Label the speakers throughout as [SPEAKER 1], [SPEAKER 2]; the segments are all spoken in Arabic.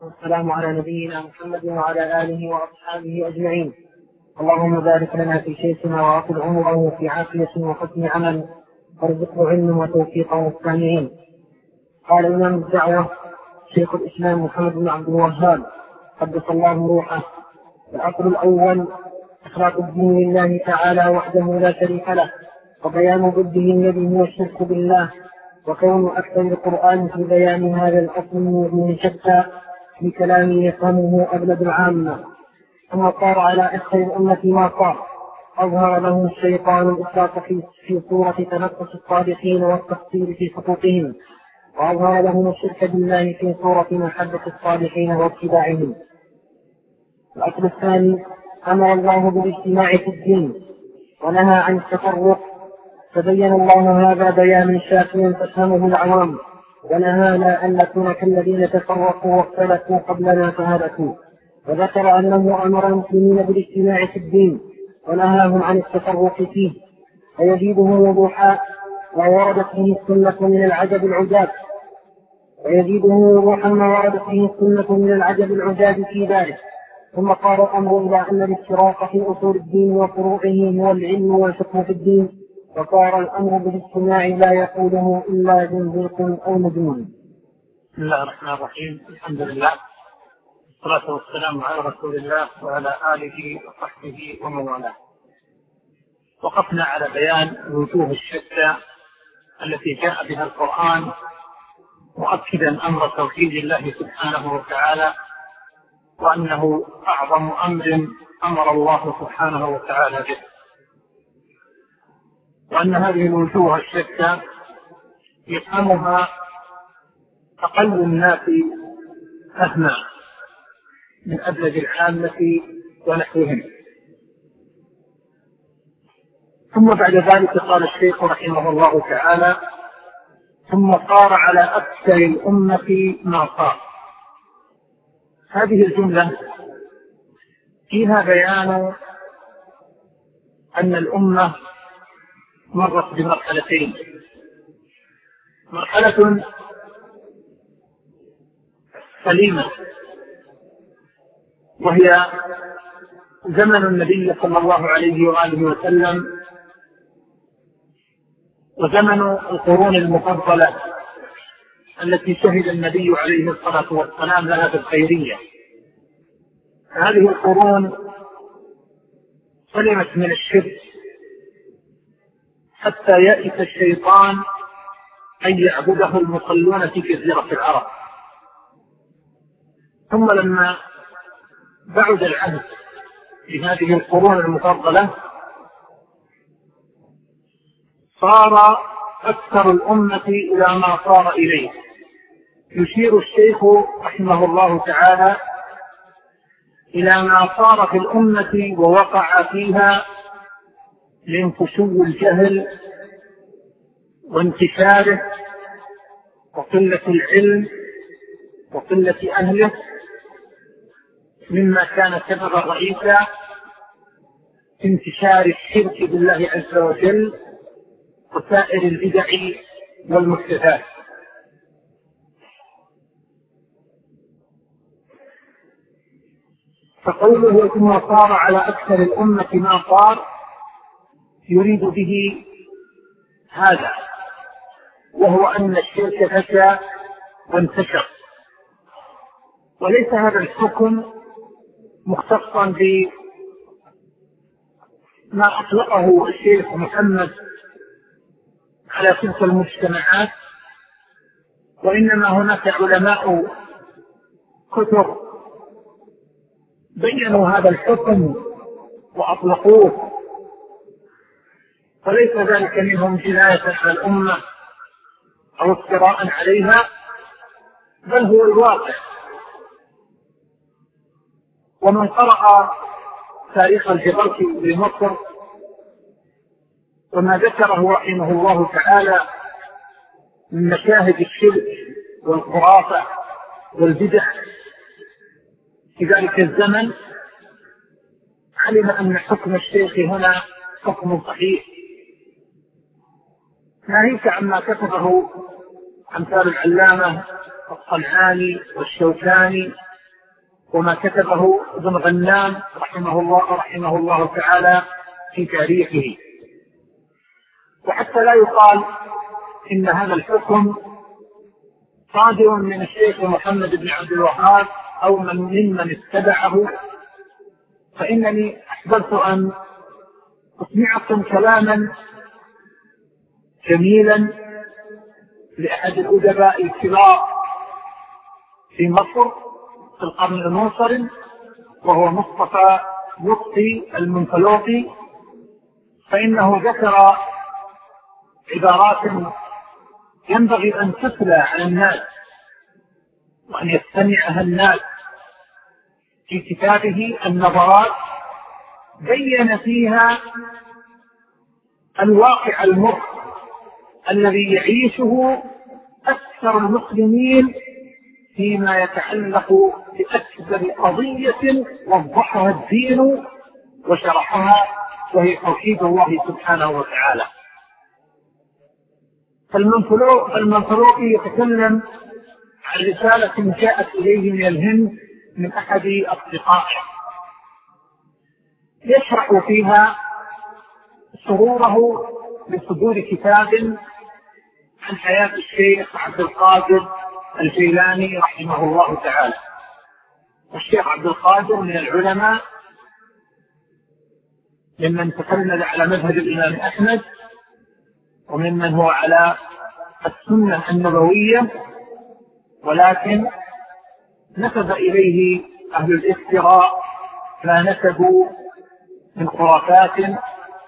[SPEAKER 1] والسلام على نبينا محمد وعلى آله وأصحابه أجمعين. اللهم بارك لنا في شيخنا وأطل عمره وفي عافية وحسن عمل وارزقه علم وتوفيقا والسامعين. قال إمام الدعوة شيخ الإسلام محمد بن عبد الوهاب قدس الله روحه: الأصل الأول إخلاص الدين لله تعالى وحده لا شريك له، وبيان ضده الذي هو الشرك بالله، وكون أكثر القرآن في بيان هذا الأصل من وجوه شتى في كلام يفهمه أبلد العامة. ثم صار على أكثر الأمة ما صار، أظهر له الشيطان الإفراط في صورة تنقص الصالحين والتقصير في حقوقهم، وأظهر لهم الشرك بالله في صورة محبة الصالحين واتباعهم. الأصل الثاني: أمر الله بالاجتماع في الدين ونهى عن التفرق، فبين الله هذا بيانا شافيا تفهمه العوام، ونهانا أن نكون كالذين تفرقوا واختلفوا قبلنا فهلكوا. وذكر أنه أمر المسلمين بالاجتماع في الدين ونهاهم عن التفرق فيه، ويزيده وضوحا ما وردت به السنة من العجب العجاب في ذلك. ثم قال الأمر إلى أن الاشتراك في أصول الدين وفروعه هو العلم والفقه في الدين، وصار الأمر بالاجتماع لا يقوله إلا زنديق أو مجنون.
[SPEAKER 2] بسم الله الرحمن الرحيم. الحمد لله والصلاة والسلام على رسول الله وعلى آله وصحبه ومن والاه. وقفنا على بيان الوجوه الشتى التي جاء بها القرآن، مؤكدا أمر توحيد الله سبحانه وتعالى، وأنه أعظم أمر أمر الله سبحانه وتعالى به، وأن هذه الوجوه الشتى يفهمها أقل الناس فهما من أبلد العامة ونحوهم. ثم بعد ذلك قال الشيخ رحمه الله تعالى: ثم صار على أكثر الأمة ما صار. هذه الجملة فيها بيان أن الأمة مرت بمرحلتين: مرحلة سليمة وهي زمن النبي صلى الله عليه وآله وسلم، وزمن القرون المفضلة التي شهد النبي عليه الصلاة والسلام لها بالخيرية. هذه القرون سلمت من الشرك حتى يأتي الشيطان أن يعبده المصلون في جزيرة العرب. ثم لما بعد العهد بهذه القرون المفضلة صار أكثر الأمة إلى ما صار إليه. يشير الشيخ رحمه الله تعالى إلى ما صار في الأمة ووقع فيها من فشو الجهل وانتشاره وقلة العلم وقلة أهله، مما كان سببا رئيسا في انتشار الشرك بالله عز وجل وسائر البدع والمحدثات. فقوله ثم صار على أكثر الأمة ما صار يريد به هذا، وهو أن الشرك فشى وانتشر. وليس هذا الحكم مختصا بما أطلقه الشيخ محمد على تلك المجتمعات، وإنما هناك علماء كتب بيّنوا هذا الحكم وأطلقوه، وليس ذلك منهم جناية على الأمة أو افتراء عليها، بل هو الواقع. ومن قرأ تاريخ الجبرتي بمصر وما ذكره رحمه الله تعالى من مشاهد الشرك والخرافة والبدع في ذلك الزمن، علم أن حكم الشيخ هنا حكم صحيح، ناهيك عما كتبه أمثال العلامة الصنعاني والشوكاني وما كتبه ابن غنام رحمه الله تعالى في تاريخه. وحتى لا يقال إن هذا الحكم صادر من الشيخ محمد بن عبد الوهاب أو ممن اتبعه، فإنني أحببت أن أسمعكم كلاما جميلا لأحد الأدباء الكبار في مصر في القرن المنصرم، وهو مصطفى لطفي المنفلوطي، فإنه ذكر عبارات ينبغي أن تتلى على الناس وأن يستمعها الناس في كتابه النظرات، بين فيها الواقع المر الذي يعيشه أكثر المسلمين فيما يتعلق بأكبر قضية وضحها الدين وشرحها، وهي توحيد الله سبحانه وتعالى. فالمنفلوطي يتكلم عن رسالة جاءت إليه من الهند من أحد أصدقائه، يشرح فيها سروره بصدور كتاب عن حياة الشيخ عبد القادر الجيلاني رحمه الله تعالى. والشيخ عبد القادر من العلماء ممن تكلم على مذهب الإمام أحمد، وممن هو على السنة النبوية، ولكن نسب إليه أهل الافتراء ما نسبوا من خرافات،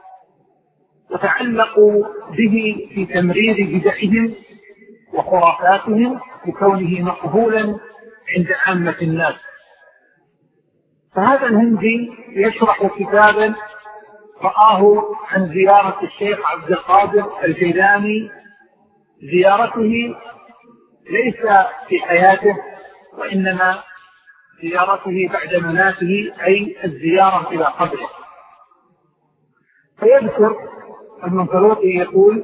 [SPEAKER 2] وتعلقوا به في تمرير بدعهم وخرافاتهم بكونه مقبولا عند عامة الناس. فهذا الهندي يشرح كتابا رآه عن زيارة الشيخ عبد القادر الجيلاني، زيارته ليس في حياته وإنما زيارته بعد مماته، أي الزيارة إلى قبره. فيذكر المنفلوطي يقول: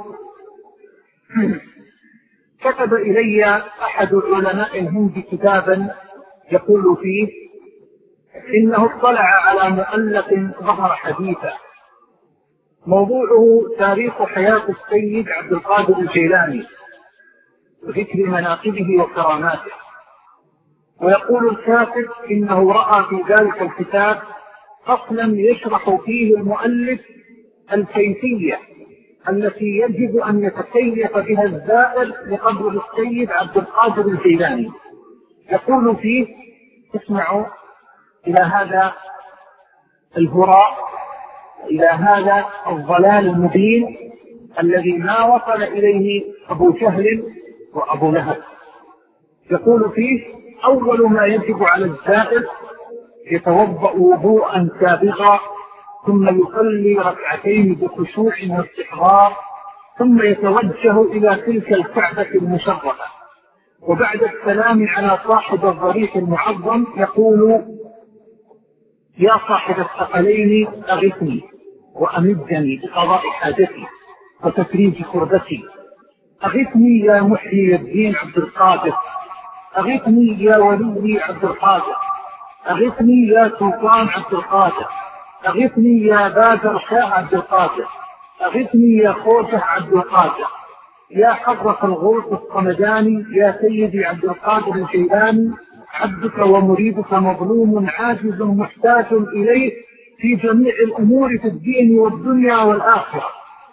[SPEAKER 2] كتب إلي أحد علماء الهند كتابا يقول فيه إنه اطلع على مؤلف ظهر حديثا موضوعه تاريخ حياة السيد عبد القادر الجيلاني وذكر مناقبه وكراماته، ويقول الكاتب إنه رأى في ذلك الكتاب فصلا يشرح فيه المؤلف الكيفية التي يجب أن يتكيف بها الزائر لقبر السيد عبد القادر الجيلاني. يقول فيه: اسمعوا إلى هذا الهراء، إلى هذا الضلال المبين الذي ما وصل إليه أبو جهل وأبو لهب. يقول فيه: أول ما يجب على الزائر يتوضأ وضوءا سابغا، ثم يصلي ركعتين بخشوع واستحضار، ثم يتوجه إلى تلك الكعبة المشرفة، وبعد السلام على صاحب الضريح المعظم يقول: يا صاحب الثقلين أغثني وأمدني بقضاء حاجتي وتفريج كربتي، أغثني يا محيي الدين عبد القادر، أغثني يا ولي عبد القادر، أغثني يا سلطان عبد القادر، أغثني يا بادر شاه عبد القادر، أغثني يا خوشه عبد القادر، يا حضرة الغوث الصمداني، يا سيدي عبد القادر الجيلاني، عبدك ومريدك مظلوم عاجز محتاج إليه في جميع الأمور في الدين والدنيا والآخرة.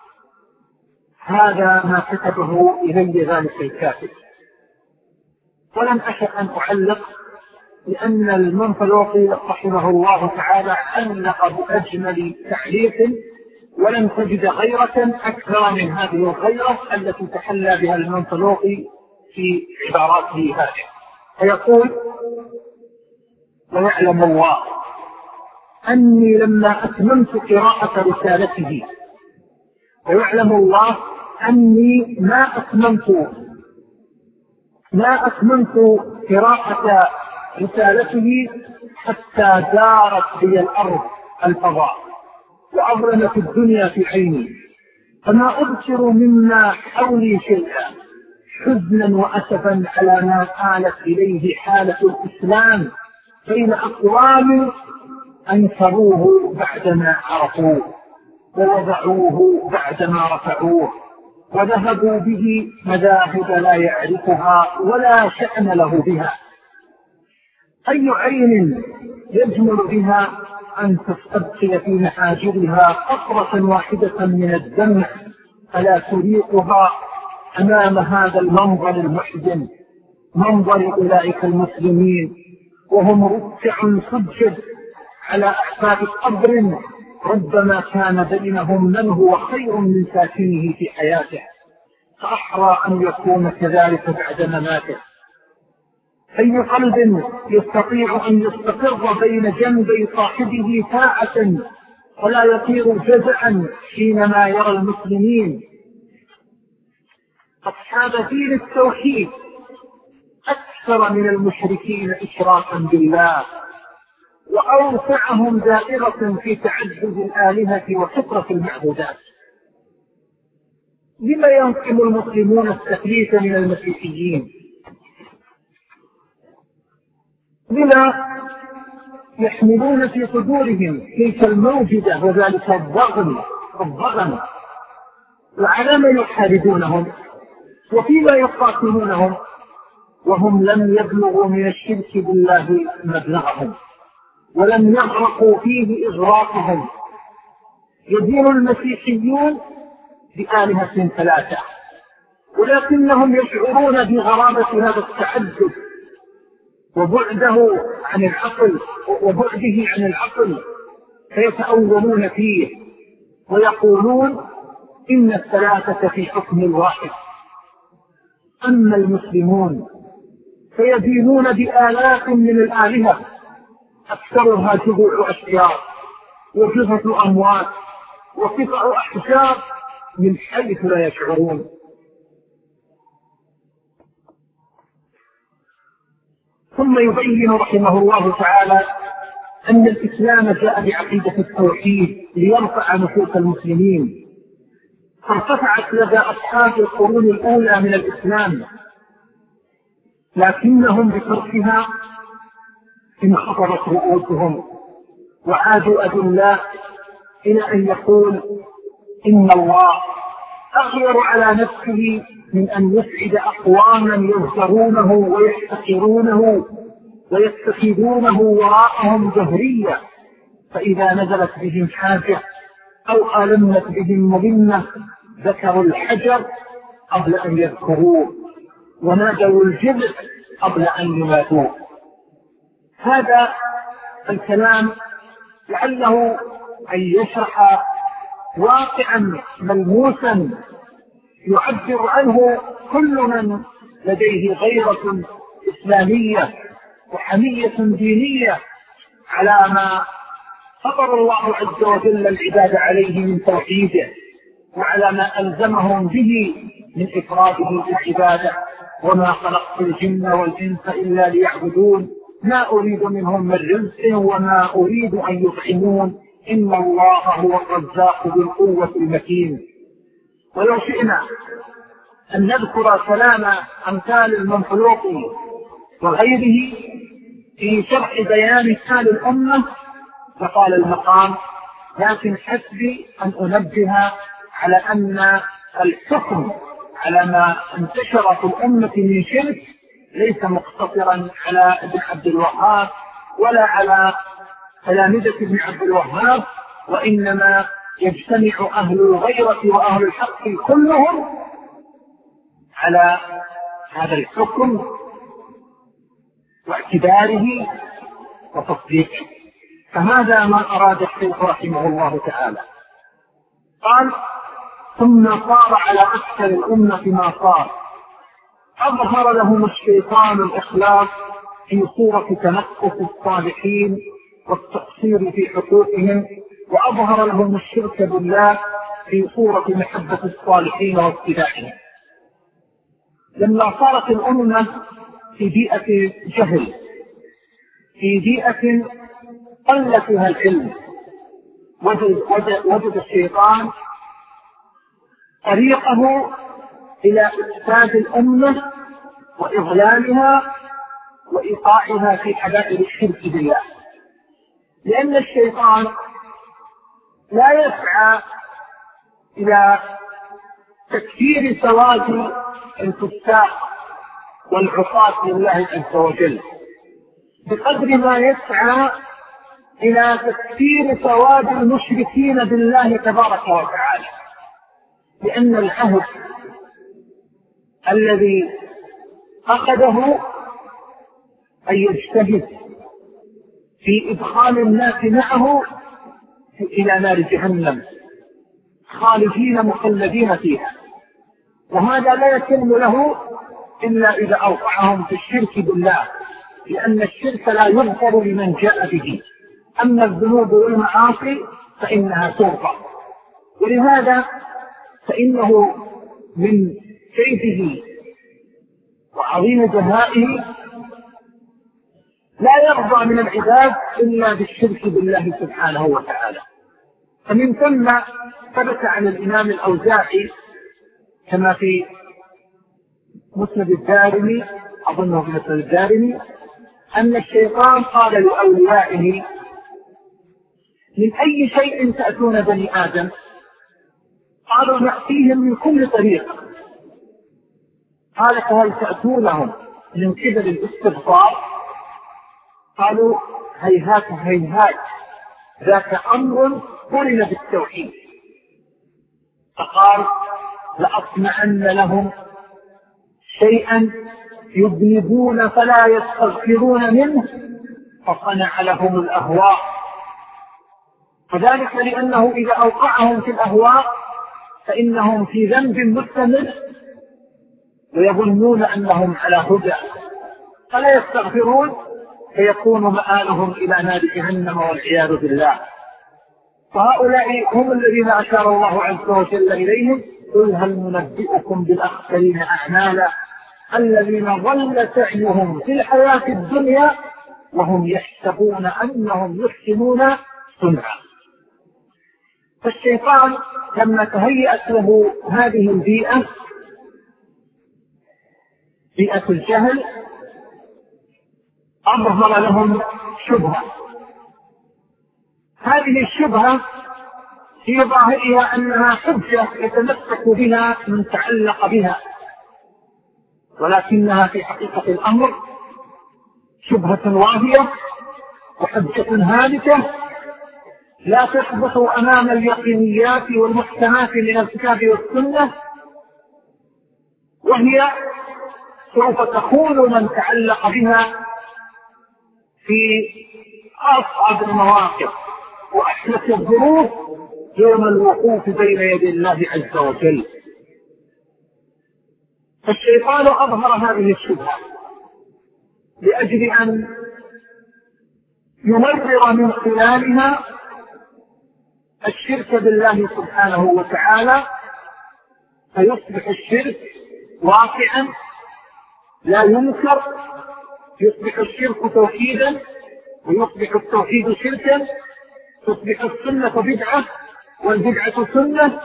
[SPEAKER 2] هذا ما كتبه إلي ذلك الكاتب. ولم أشأ أن أعلق، لأن المنفلوطي رحمه الله تعالى علق بأجمل تعليق، ولن تجد غيرة أكثر من هذه الغيرة التي تحلى بها المنفلوطي في عباراته هذه. فيقول: ويعلم الله أني لما أتممت قراءة رسالته، ويعلم الله أني ما أتممت قراءة رسالته حتى دارت بي الأرض الفضاء وأظلمت الدنيا في عيني، فما أبصر مما حولي شيئا حزنا وأسفا على ما آلت إليه حالة الإسلام
[SPEAKER 3] بين أقوام أنكروه بعدما عرفوه ووضعوه بعدما رفعوه وذهبوا به مذاهب لا يعرفها ولا شأن له بها. أي عين يجمل بها أن تستبقي في محاجرها قطرة واحدة من الدمع فلا تريقها أمام هذا المنظر المحزن، منظر أولئك المسلمين وهم ركع سجد على أحفاد قبر ربما كان بينهم من هو خير من ساكنه في حياته، فأحرى أن يكون كذلك بعد مماته. أي قلب يستطيع أن يستقر بين جنبي صاحبه ساعة ولا يطير جزعا حينما يرى المسلمين أصحاب دين التوحيد أكثر من المشركين إشراكا بالله وأوسعهم دائرة في تعدد الآلهة وكثرة المعبودات؟ لما ينقم المسلمون التكليف من المسيحيين؟ لما يحملون في صدورهم تلك الموجدة وذلك الضغم وعلى ما يحاربونهم وفيما يقاتلونهم وهم لم يبلغوا من الشرك بالله مبلغهم ولم يغرقوا فيه إغراقهم. يدين المسيحيون بآلهة ثلاثة ولكنهم يشعرون بغرابة هذا التعدد وبعده عن العقل فيتأولون فيه ويقولون إن الثلاثة في حكم الواحد. أما المسلمون فيدينون بآلاف من الآلهة أكثرها جذوع أشجار وجثث أموات وقطع أحجار من حيث لا يشعرون. ثم يبين رحمه الله تعالى أن الإسلام جاء بعقيدة التوحيد ليرفع نفوس المسلمين، فارتفعت لدى أصحاب القرون الأولى من الإسلام، لكنهم بتركها انخفضت رؤوسهم وعادوا أذلاء إلى أن يقول إن الله أغير على نفسه من أن يسعد أقواما يذكرونه ويحتقرونه ويتخذونه وراءهم جهرية، فإذا نزلت بهم حاجة أو ألمت بهم مظنة ذكروا الحجر قبل أن يذكروه ونادوا الجبل قبل أن يماتوه. هذا الكلام لعله أن يشرح واقعا ملموسا يعبر عنه كل من لديه غيرة إسلامية وحمية دينية على ما فطر الله عز وجل العباد عليه من توحيده وعلى ما ألزمهم به من إفراده بالعبادة. وما خلقت الجن والإنس إلا ليعبدون ما أريد منهم من رزق وما أريد أن يطعمون إن الله هو الرزاق ذو القوة المتين. ولو شئنا أن نذكر كلام أمثال المنفلوطي وغيره في شرح بيان حال الأمة فقال المقام، لكن حسبي أن أنبه على أن الحكم على ما انتشر في الأمة من شرك ليس مقتصرا على ابن عبد الوهاب ولا على تلامذة ابن عبد الوهاب، وإنما يجتمع أهل الغيرة وأهل الحق كلهم على هذا الحكم واعتباره وتصديقه. فهذا ما أراد الشيخ رحمه الله تعالى. قال ثم صار على أكثر الأمة ما صار، أظهر لهم الشيطان الإخلاص في صورة تنقص الصالحين والتقصير في حقوقهم، وأظهر لهم الشرك بالله في صورة محبة الصالحين واتباعهم. لما صارت الأمة في بيئة جهل، في بيئة قل فيها العلم، وجد الشيطان طريقه إلى إفساد الأمة وإضلالها وإيقاعها في حبائل الشرك بالله، لأن الشيطان لا يسعى إلى تكثير سواد الفساق والعصاة لله عز وجل بقدر ما يسعى إلى تكثير سواد المشركين بالله تبارك وتعالى، لأن العهد الذي أخذه أن يجتهد في إدخال الناس معه إلى نار جهنم خالدين مخلدين فيها، وهذا لا يتم له إلا إذا أوقعهم في الشرك بالله، لأن الشرك لا يغفر لمن جاء به، أما الذنوب والمعاصي فإنها تغفر. ولهذا فإنه من كيده وعظيم دهائه لا يرضى من العباد إلا بالشرك بالله سبحانه وتعالى. فمن ثم ثبت عن الإمام الأوزاعي كما في مسند الدارمي، أظنه في مسند الدارمي، أن الشيطان قال لأوليائه: من أي شيء تأتون بني آدم؟ قالوا: نأتيهم من كل طريق. قال: فهل تأتونهم من قبل الاستغفار؟ قالوا: هيهات هيهات، ذاك أمر قرن بالتوحيد. فقال: لأصنعن لهم شيئا يذنبون فلا يستغفرون منه، فصنع لهم الأهواء. وذلك لأنه إذا أوقعهم في الأهواء فإنهم في ذنب مستمر ويظنون أنهم على هدى فلا يستغفرون، فيكون مآلهم إلى نار جهنم والعياذ بالله. فهؤلاء هم الذين أشار الله عز وجل إليهم: قل هل ننبئكم بالأخسرين أعمالا الذين ضل سعيهم في الحياة الدنيا وهم يحسبون أنهم يحسنون صنعا. فالشيطان لما تهيأت له هذه البيئة، بيئة الجهل، أظهر لهم شبهة. هذه الشبهة في ظاهرها أنها حجة يتمسك بها من تعلق بها، ولكنها في حقيقة الأمر شبهة واهية وحجة هالكة لا تثبت أمام اليقينيات والمحكمات من الكتاب والسنة، وهي سوف تخون من تعلق بها في أصعب المواقف وأحدث الظروف يوم الوقوف بين يدي الله عز وجل. فالشيطان أظهر هذه الشبهة لأجل أن يمرر من خلالها الشرك بالله سبحانه وتعالى، فيصبح الشرك واقعا لا ينكر، يصبح الشرك توحيدا ويصبح التوحيد شركا، تصبح السنة بدعة والبدعة سنة.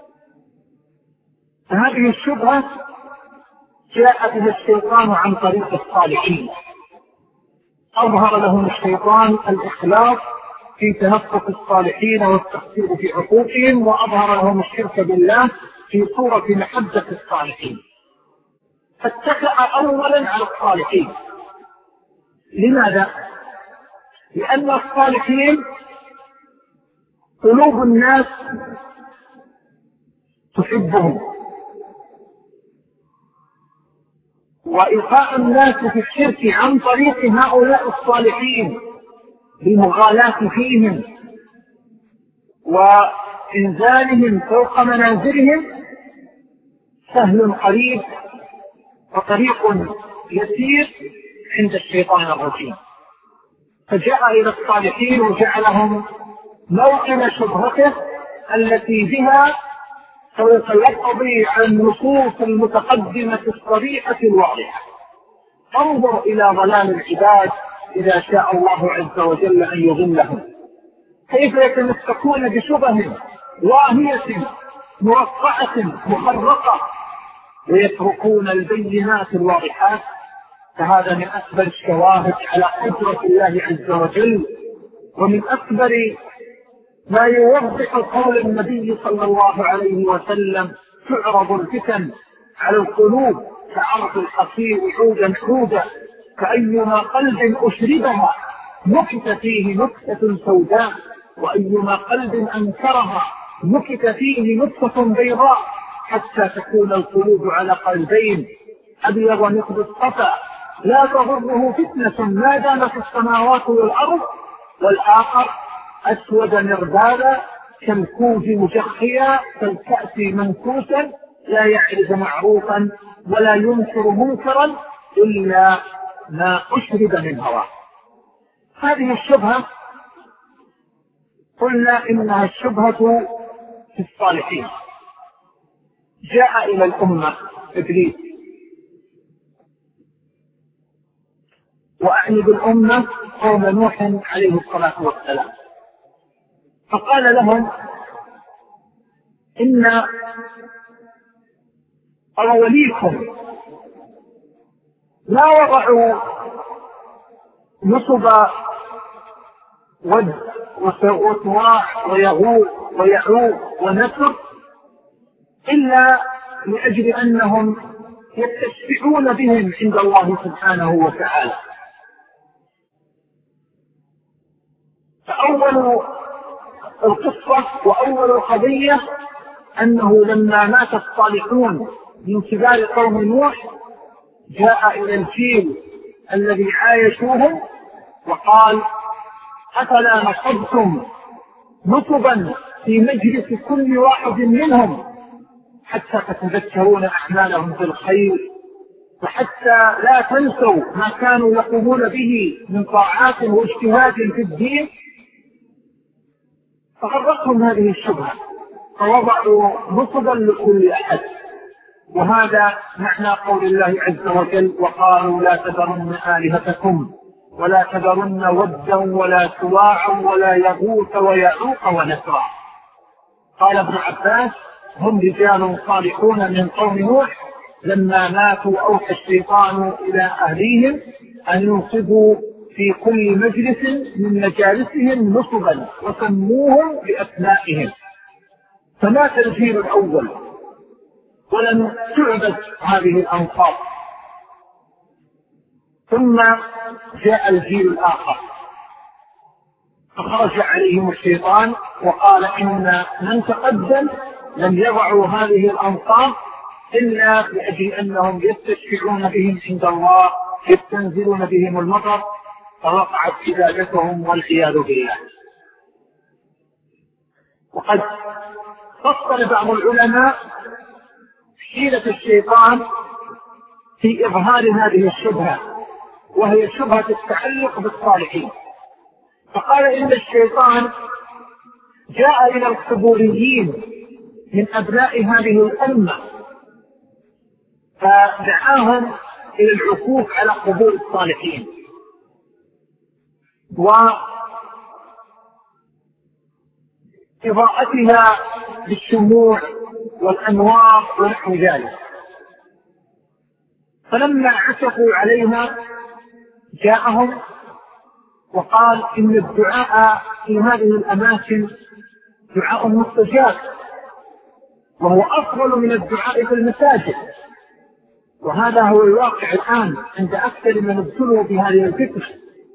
[SPEAKER 3] فهذه الشبهة جاء بها الشيطان عن طريق الصالحين. أظهر لهم الشيطان الإخلاص في تنفس الصالحين والتقصير في حقوقهم، وأظهر لهم الشرك بالله في صورة محبة الصالحين، فاتكأ أولا على الصالحين. لماذا؟ لأن الصالحين قلوب الناس تحبهم، وإلقاء الناس في الشرك عن طريق هؤلاء الصالحين بالمغالاة فيهم وإنزالهم فوق منازلهم سهل قريب وطريق يسير عند الشيطان الرجيم. فجاء إلى الصالحين وجعلهم موطن شبهته التي بها سوف يقضي عن النصوص المتقدمة الصريحة الواضحة. انظر إلى ضلال العباد إذا شاء الله عز وجل أن يضلهم، كيف يتمسكون بشبه واهية مرقعة مخرقة ويتركون البينات الواضحات فهذا من أكبر الشواهد على قدرة الله عز وجل، ومن أكبر ما يوضح قول النبي صلى الله عليه وسلم: تعرض الفتن على القلوب كعرض الحصير عودا عودا، فأيما قلب أشربها نكت فيه نكتة سوداء، وأيما قلب أنكرها نكت فيه نكتة بيضاء، حتى تكون القلوب على قلبين: أبيض مثل الصفا لا تضره فتنة ما دامت السماوات والأرض، والآخر أسود مربادا كالكوز مجخيا كالكأس منكوسا لا يعرف معروفا ولا ينكر منكرا إلا ما أشرب من هواه. هذه الشبهة قلنا إنها الشبهة في الصالحين. جاء إلى الأمة إبليس، وأعني بالأمة قوم نوح عليه الصلاة والسلام، فقال لهم: إن أوليكم لا وضعوا نصب ود وسواع ويغوث ويعوق ونسر إلا لأجل أنهم يستشفعون بهم عند الله سبحانه وتعالى. فأول القصة وأول القضية أنه لما مات الصالحون من كبار قوم نوح جاء إلى الجيل الذي عايشوهم وقال: أفلا نصبتم نصبا في مجلس كل واحد منهم حتى تتذكرون أعمالهم بالخير، وحتى لا تنسوا ما كانوا يقومون به من طاعات واجتهاد في الدين. فغرتهم هذه الشبهة فوضعوا نصبا لكل أحد، وهذا معنى قول الله عز وجل: وقالوا لا تذرن آلهتكم ولا تذرن ودا ولا سواعا ولا يغوث ويعوق ونسرا. قال ابن عباس: هم رجال صالحون من قوم نوح لما ماتوا أوحى الشيطان إلى أهليهم أن ينصبوا في كل مجلس من مجالسهم نصبا وسموهم بأسمائهم. فمات الجيل الأول ولم تعبد هذه الأنصاب، ثم جاء الجيل الآخر فخرج عليهم الشيطان وقال: إن من تقدم لم يضعوا هذه الأنصاب إلا لأجل أنهم يستشفعون بهم عند الله، يستنزلون بهم المطر، فوقعت عبادتهم والعياذ بالله. وقد فصل بعض العلماء حيلة الشيطان في إظهار هذه الشبهة، وهي شبهة التعلق بالصالحين. فقال: إن الشيطان جاء إلى القبوريين من أبناء هذه الأمة فدعاهم إلى العكوف على قبور الصالحين وإضاءتها بالشموع والأنوار ونحو ذلك. فلما عكفوا عليها جاءهم وقال: إن الدعاء في هذه الأماكن دعاء مستجاب، وهو أفضل من الدعاء في المساجد، وهذا هو الواقع الآن عند أكثر من ابتلوا بهذه الفتنة.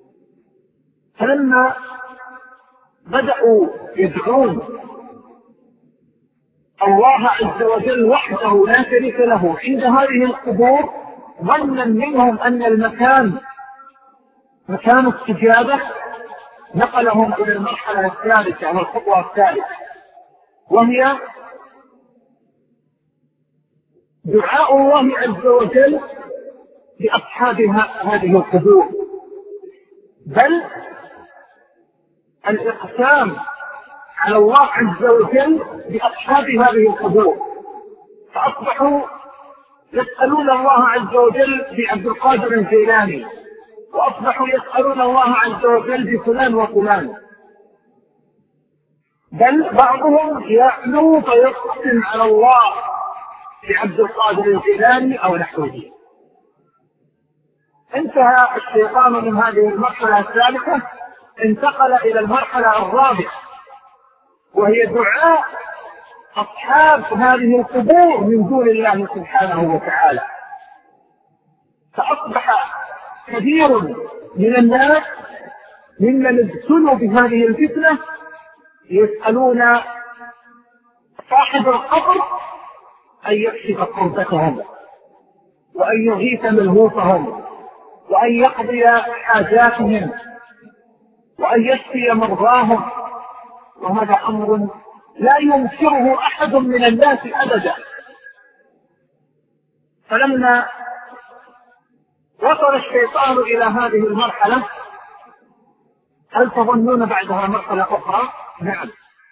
[SPEAKER 3] فلما بدأوا يدعون الله عز وجل وحده لا شريك له عند هذه القبور، ظنا منهم أن المكان مكان استجابة، نقلهم إلى المرحلة الثالثة أو الخطوة الثالثة، وهي دعاء الله عز وجل لأصحاب هذه القبور، بل الإقسام على الله عز وجل بأصحاب هذه القبور. فأصبحوا يسألون الله عز وجل بعبد القادر الجيلاني، وأصبحوا يسألون الله عز وجل بفلان وفلان، بل بعضهم يعلو فيقسم على الله بعبد القادر الجيلاني أو نحوه. انتهى الشيطان من هذه المرحلة الثالثة، انتقل إلى المرحلة الرابعة، وهي دعاء أصحاب هذه القبور من دون الله سبحانه وتعالى. فأصبح كثير من الناس ممن ابتلوا بهذه الفتنة يسألون صاحب القبر أن يكشف كربتهم، وأن يغيث ملهوفهم، وأن يقضي حاجاتهم، وأن يشفي مرضاهم. وهذا أمر لا ينكره أحد من الناس أبدا. فلما وصل الشيطان إلى هذه المرحلة، هل تظنون بعدها مرحلة أخرى؟ نعم،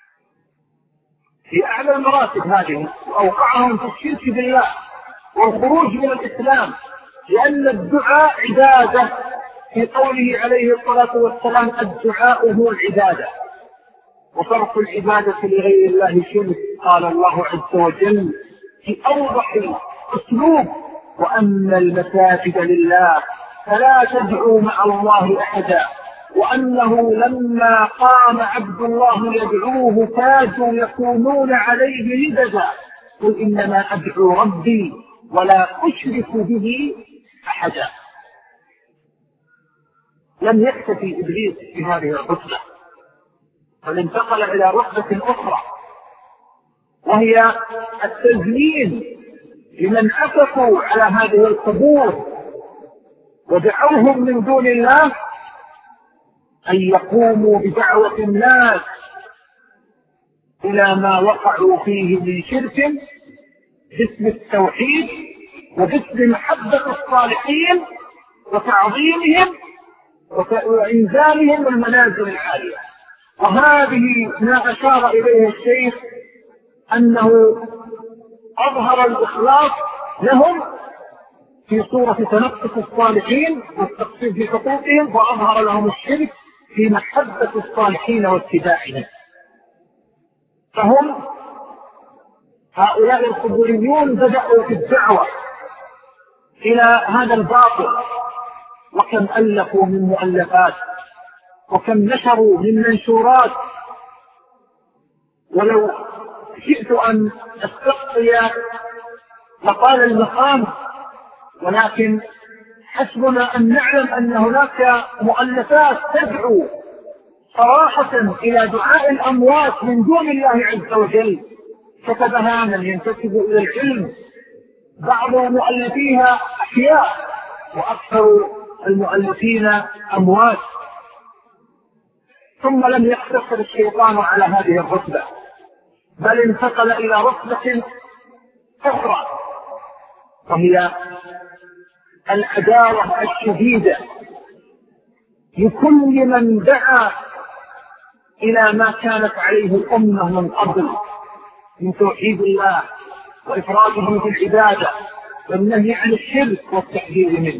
[SPEAKER 3] في أعلى المراتب هذه، وأوقعهم في الشرك بالله والخروج من الإسلام، لأن الدعاء عبادة، في قوله عليه الصلاة والسلام الدعاء هو العبادة، وصرف العبادة لغير الله شرك. قال الله عز وجل في أوضح أسلوب: وأن المساجد لله فلا تدعوا مع الله أحدا، وأنه لما قام عبد الله يدعوه كادوا يكونون عليه لبدا، قل إنما أدعو ربي ولا أشرك به أحدا. لم يكتفي إبليس بهذه الرتبة، بل انتقل إلى رتبة أخرى، وهي التزيين لمن أسفوا على هذه القبور ودعوهم من دون الله أن يقوموا بدعوة الناس إلى ما وقعوا فيه من شرك باسم التوحيد وباسم محبة الصالحين وتعظيمهم وإنزالهم المنازل العالية. وهذه ما أشار إليه الشيخ أنه أظهر الإخلاص لهم في صورة تنقص الصالحين والتقصير في حقوقهم، وأظهر لهم الشرك في محبة الصالحين واتباعهم. فهم هؤلاء القبوريون بدأوا في الدعوة إلى هذا الباطل، وكم ألفوا من مؤلفات، وكم نشروا من منشورات. ولو شئت أن أستقصي لقال المقام، ولكن حسبنا أن نعلم أن هناك مؤلفات تدعو صراحة إلى دعاء الأموات من دون الله عز وجل، كتبها من ينتسب إلى العلم، بعض مؤلفيها أحياء وأكثر المؤلفين أموات. ثم لم يقتصر الشيطان على هذه الرتبة، بل انتقل إلى رتبة أخرى، وهي العداوة الشديدة لكل من دعا إلى ما كانت عليه الأمة من قبل من توحيد الله وإفراده في العبادة والنهي عن الشرك والتحذير منه.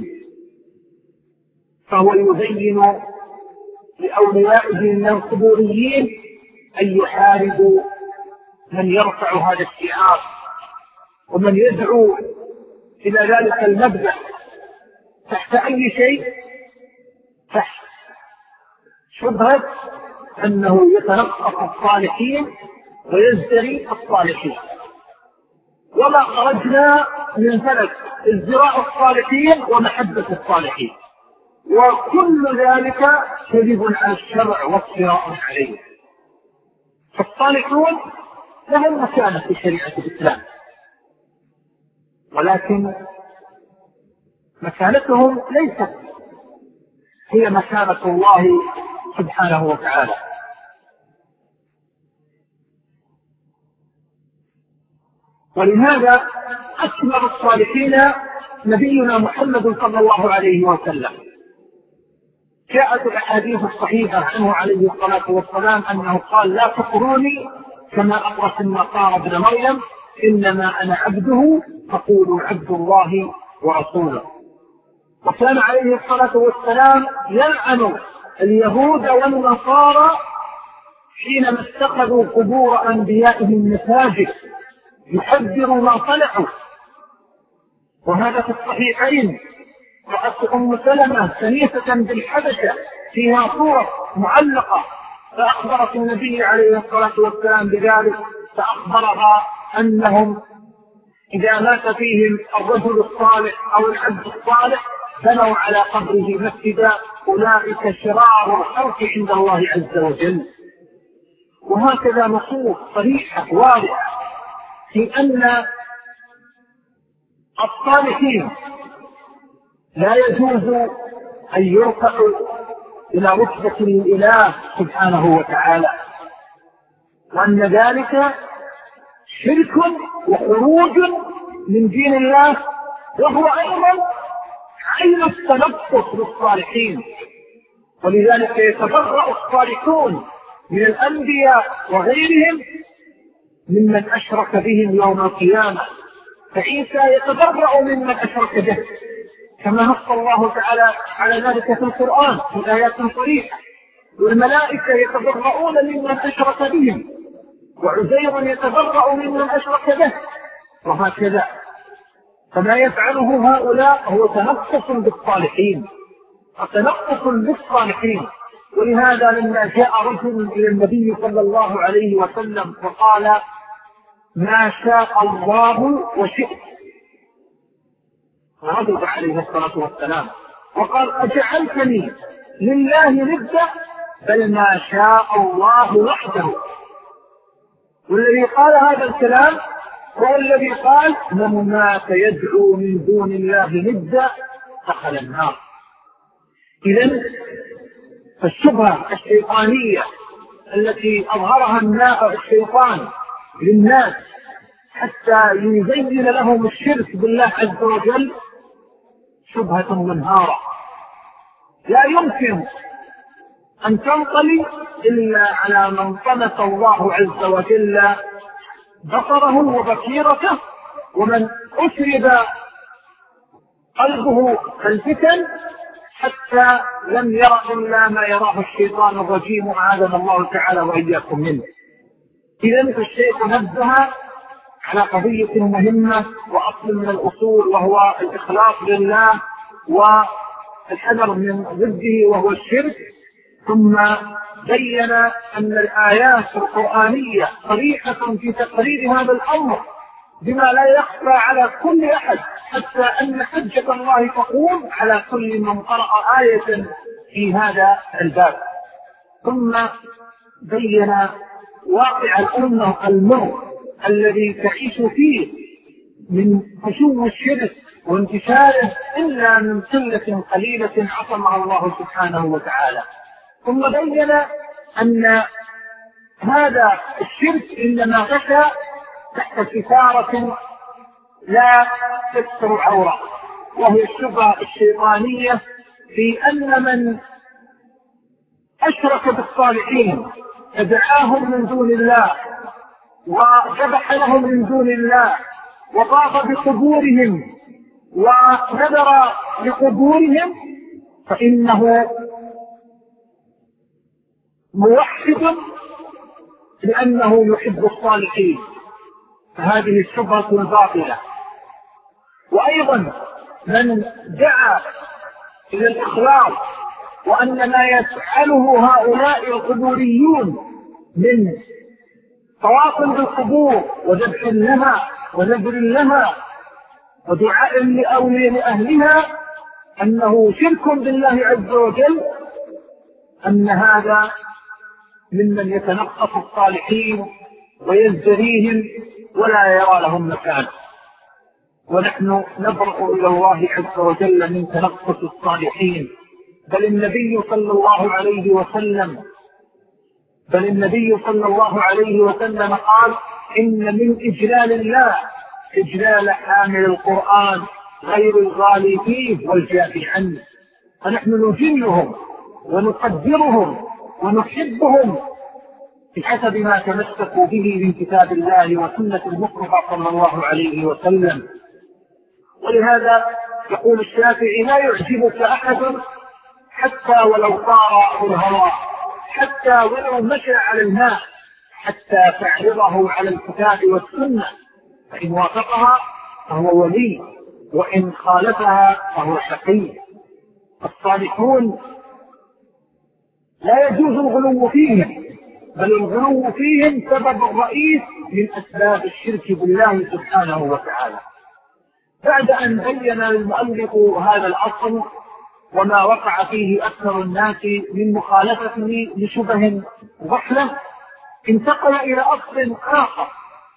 [SPEAKER 3] فهو يبين لأوليائه من القبوريين أن يحاربوا من يرفع هذا الشعار ومن يدعو إلى ذلك المبدأ تحت أي شيء، تحت شبهة أنه يتنقص الصالحين ويزدري الصالحين. وما خرجنا من فلك ازدراء الصالحين ومحبة الصالحين، وكل ذلك كذب على الشرع وافتراء عليه. فالصالحون لهم مكانة في شريعة الإسلام، ولكن مكانتهم ليست هي مكانة الله سبحانه وتعالى. ولهذا أكمل الصالحين نبينا محمد صلى الله عليه وسلم. جاءت الأحاديث الصحيحة عنه عليه الصلاة والسلام أنه قال: لا تطروني كما أطرت النصارى ابن مريم، إنما أنا عبده فقولوا عبد الله ورسوله. وكان عليه الصلاة والسلام يلعن اليهود والنصارى حينما اتخذوا قبور أنبيائهم مساجد، يحذر ما صنعوا. وهذا في الصحيحين رأت أم سلمة كنيسة بالحبشة فيها صورة معلقة، فأخبرت النبي عليه الصلاة والسلام بذلك، فأخبرها أنهم إذا مات فيهم الرجل الصالح أو العبد الصالح بنوا على قبره مسجدا، أولئك شرار الخلق عند الله عز وجل. وهكذا نصوص صريحة واضحة في أن الصالحين لا يجوز أن يرفعوا إلى رتبة الإله سبحانه وتعالى، وأن ذلك شرك وخروج من دين الله، وهو أيضا عين التنقص للصالحين. ولذلك يتبرأ الصالحون من الأنبياء وغيرهم ممن أشرك بهم يوم القيامة، فعيسى يتبرأ ممن أشرك به، كما نص الله تعالى على ذلك في القرآن في آيات صريحة. والملائكة يتبرؤون ممن أشرك بهم، وعزير يتبرأ ممن أشرك به، وهكذا. فما يفعله هؤلاء هو تنقص بالصالحين، وتنقص بالصالحين. ولهذا لما جاء رجل إلى النبي صلى الله عليه وسلم وقال ما شاء الله وشئت، غضب عليه الصلاة والسلام وقال أجعلتني لله ندا؟ بل ما شاء الله وحده. والذي قال هذا الكلام هو الذي قال من مات يدعو من دون الله ندا دخل النار. إذن فالشبهة الشيطانية التي أظهرها الشيطان للناس حتى يزين لهم الشرك بالله عز وجل شبهة منهارة لا يمكن أن تنطلي إلا على من طمس الله عز وجل بصره وبصيرته، ومن أشرب قلبه الفتن حتى لم يرى إلا ما يراه الشيطان الرجيم، أعاذنا الله تعالى وإياكم منه. إذن الشيخ نبه على قضية مهمة وأصل من الأصول، وهو الإخلاص لله والحذر من ضده وهو الشرك. ثم بين أن الآيات القرآنية صريحة في تقرير هذا الأمر بما لا يخفى على كل أحد، حتى أن حجة الله تقوم على كل من قرأ آية في هذا الباب. ثم بين واقع الأمة المر الذي تعيش فيه من فشو الشرك وانتشاره إلا من قلة قليلة عصمها الله سبحانه وتعالى. ثم بين أن هذا الشرك إنما غشى تحت ستارة لا تستر عورة، وهي الشبهة الشيطانية في أن من أشرك بالصالحين فدعاهم من دون الله وذبح لهم من دون الله وطاف بقبورهم ونذر لقبورهم فإنه موحد لأنه يحب الصالحين، فهذه الشبهة الباطلة. وأيضا من دعا إلى الإخلاص وأن ما يفعله هؤلاء القبوريون من طواف بالقبور وذبح لها ونذر لها ودعاء لأهلها أنه شرك بالله عز وجل، أن هذا ممن يتنقص الصالحين ويزدريهم ولا يرى لهم مكان. ونحن نبرأ إلى الله عز وجل من تنقص الصالحين. بل النبي صلى الله عليه وسلم قال إن من إجلال الله إجلال حامل القرآن غير الغالي فيه والجافي عنه. فنحن نجلهم ونقدرهم ونحبهم بحسب ما تمسكوا به من كتاب الله وسنة المصطفى صلى الله عليه وسلم. ولهذا يقول الشافعي لا يعجبك أحد حتى ولو طار الهواء، حتى ولو مشى على الماء، حتى تعرضه على الكتاب والسنة، فإن وافقها فهو ولي وإن خالفها فهو شقي. الصالحون لا يجوز الغلو فيهم، بل الغلو فيهم سبب رئيس من أسباب الشرك بالله سبحانه وتعالى. بعد أن بين المؤلف هذا الأصل وما وقع فيه أكثر الناس من مخالفته لشبه ضحلة، انتقل إلى أصل آخر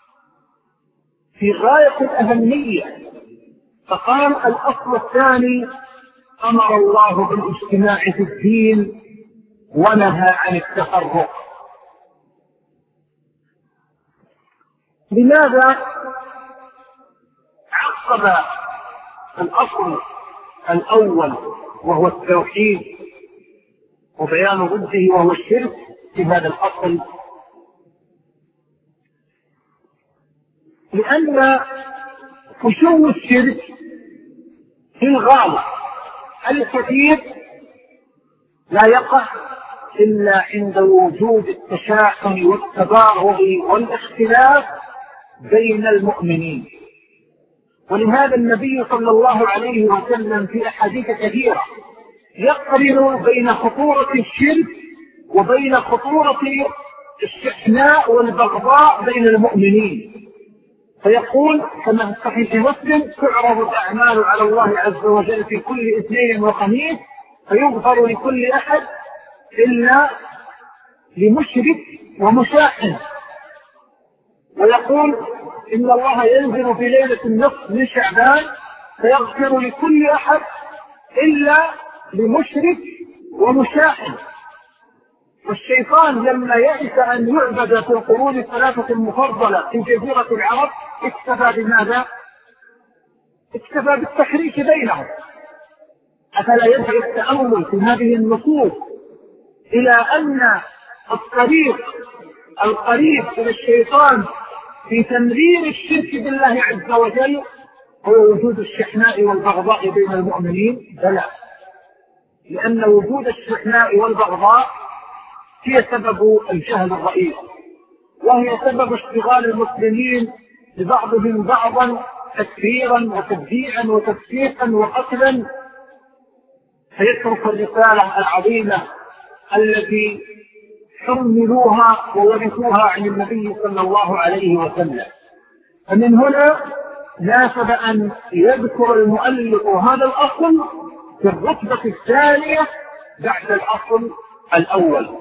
[SPEAKER 3] في غاية الأهمية، فقال: الأصل الثاني: أمر الله بالاجتماع في الدين ونهى عن التفرق. لماذا عقب الأصل الأول وهو التوحيد وبيان ضده وهو الشرك في هذا الأصل؟ لأن فشو الشرك في الغالب الكثير لا يقع إلا عند وجود التشاحن والتباغض والاختلاف بين المؤمنين. ولهذا النبي صلى الله عليه وسلم في أحاديث كثيرة يقرن بين خطورة الشرك وبين خطورة الشحناء والبغضاء بين المؤمنين، فيقول كما في صحيح مسلم: تعرض الأعمال على الله عز وجل في كل اثنين وخميس فيغفر لكل أحد إلا لمشرك ومشاحن. ويقول: إن الله ينزل في ليلة النصف من شعبان فيغفر لكل أحد إلا لمشرك ومشاحن. والشيطان لما يئس أن يعبد في القرون الثلاثة المفضلة في جزيرة العرب اكتفى بماذا؟ اكتفى بالتحريك بينهم. أفلا يدعي التأمل في هذه النصوص إلى أن الطريق القريب إلى الشيطان في تمرير الشرك بالله عز وجل هو وجود الشحناء والبغضاء بين المؤمنين؟ بلى، لأن وجود الشحناء والبغضاء هي سبب الجهل الرئيس، وهي سبب اشتغال المسلمين ببعضهم بعضا تكفيرا وتبديعا وتفسيقا وقتلا، فيترك الرسالة العظيمة التي حملوها وورثوها عن النبي صلى الله عليه وسلم. فمن هنا ناسب أن يذكر المؤلف هذا الأصل في الرتبة الثانية بعد الأصل الأول.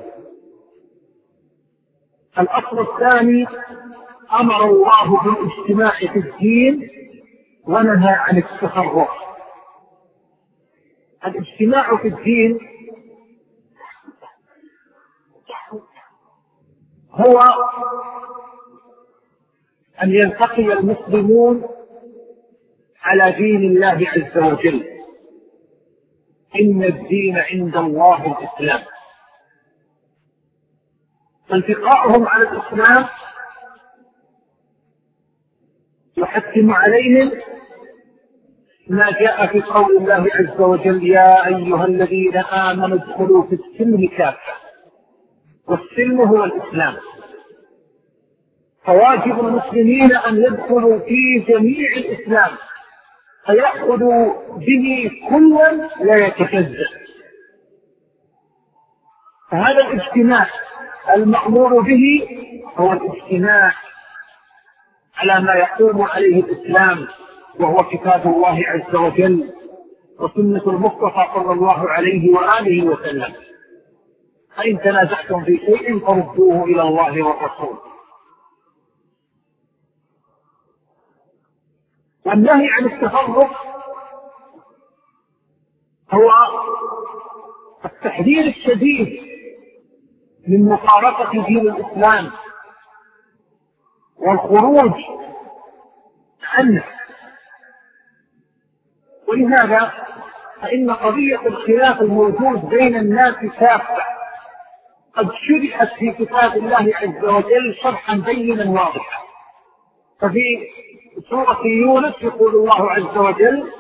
[SPEAKER 3] الأصل الثاني: أمر الله بالاجتماع في الدين ونهى عن التفرق. الاجتماع في الدين هو أن يلتقي المسلمون على دين الله عز وجل. إن الدين عند الله الإسلام. فالتقاؤهم على الإسلام يحتم عليهم ما جاء في قول الله عز وجل: يا أيها الذين آمنوا ادخلوا في السلم كافة. والسلم هو الإسلام، فواجب المسلمين أن يدخلوا في جميع الإسلام فيأخذوا به كلا لا يتجزأ. فهذا الاجتماع المأمور به هو الاجتماع على ما يقوم عليه الإسلام، وهو كتاب الله عز وجل وسنة المصطفى صلى الله عليه وآله وسلم. فإن تنازعتم في شيء فردوه إلى الله والرسول. والنهي عن التفرق هو التحذير الشديد من مفارقة دين الإسلام والخروج عنه. ولهذا فإن قضية الخلاف الموجود بين الناس كافة قد شرحت في كتاب الله عز وجل شرحا بينا واضحا. ففي سورة يونس يقول الله عز وجل: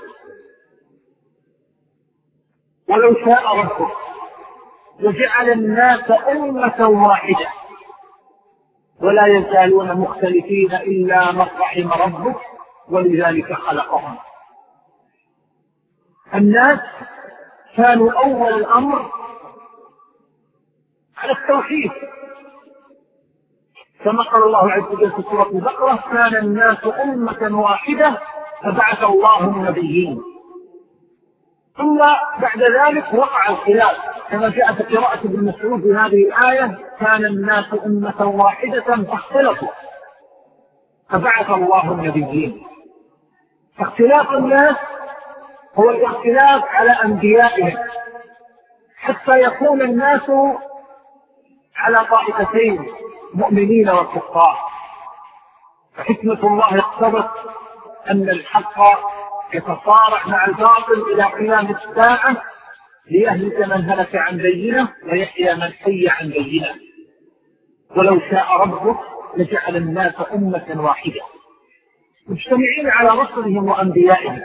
[SPEAKER 3] ولو شاء ربك لجعل الناس أمة واحدة ولا يزالون مختلفين إلا من رحم ربك ولذلك خلقهم. الناس كانوا أول الأمر على التوحيد، كما قال الله عز وجل في سورة البقرة: كان الناس أمة واحدة فبعث الله النبيين. ثم بعد ذلك وقع الخلاف كما جاء في قراءة ابن مسعود في هذه الآية: كان الناس أمة واحدة فاختلفوا فبعث الله النبيين. اختلاف الناس هو الاختلاف على أنبيائهم حتى يكون الناس على طائفتين، مؤمنين وكفار. فحكمة الله اقتضت أن الحق يتصارع مع الباطل إلى قيام الساعة ليهلك من هلك عن بينه ويحيى من حي عن بينه. ولو شاء ربك لجعل الناس أمة واحدة مجتمعين على رسلهم وأنبيائهم،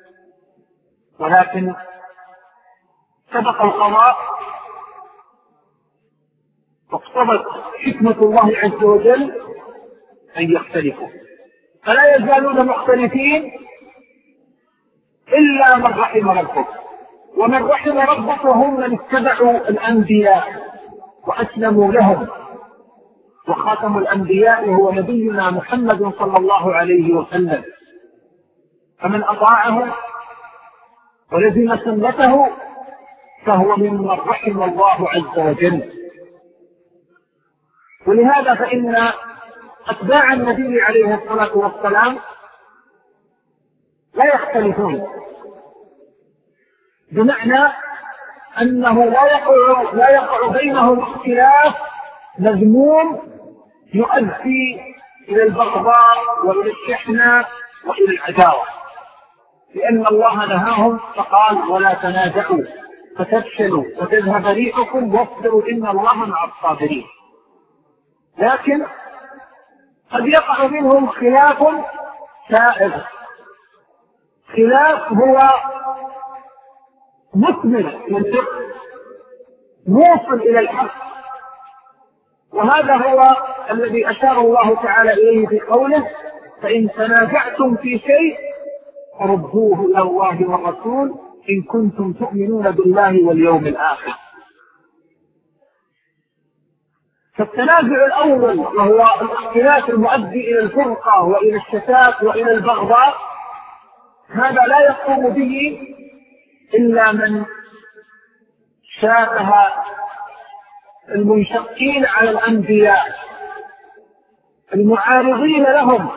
[SPEAKER 3] ولكن سبق القضاء واقتضت حكمة الله عز وجل أن يختلفوا، فلا يزالون مختلفين إلا من رحم ربك. ومن رحم ربك هم من اتبعوا الأنبياء وأسلموا لهم، وخاتم الأنبياء هو نبينا محمد صلى الله عليه وسلم. فمن أطاعه ولزم سنته فهو ممن رحم الله عز وجل. ولهذا فإن أتباع النبي عليه الصلاة والسلام لا يختلفون، بمعنى أنه لا يقع بينهم اختلاف مذموم يؤدي إلى البغضاء وإلى الشحنة وإلى العداوة، لأن الله نهاهم فقال: ولا تنازعوا فتفشلوا وتذهب ريحكم واصبروا إن الله مع الصابرين. لكن قد يقع منهم خلاف سائغ، خلاف هو مثمر للفقه موصل إلى الحق، وهذا هو الذي أشار الله تعالى إليه في قوله: فإن تنازعتم في شيء فردوه إلى الله والرسول إن كنتم تؤمنون بالله واليوم الآخر. فالتنازع الأول وهو الاختلاف المؤدي إلى الفرقة وإلى الشتات وإلى البغضاء، هذا لا يقوم به إلا من شابه المنشقين على الأنبياء المعارضين لهم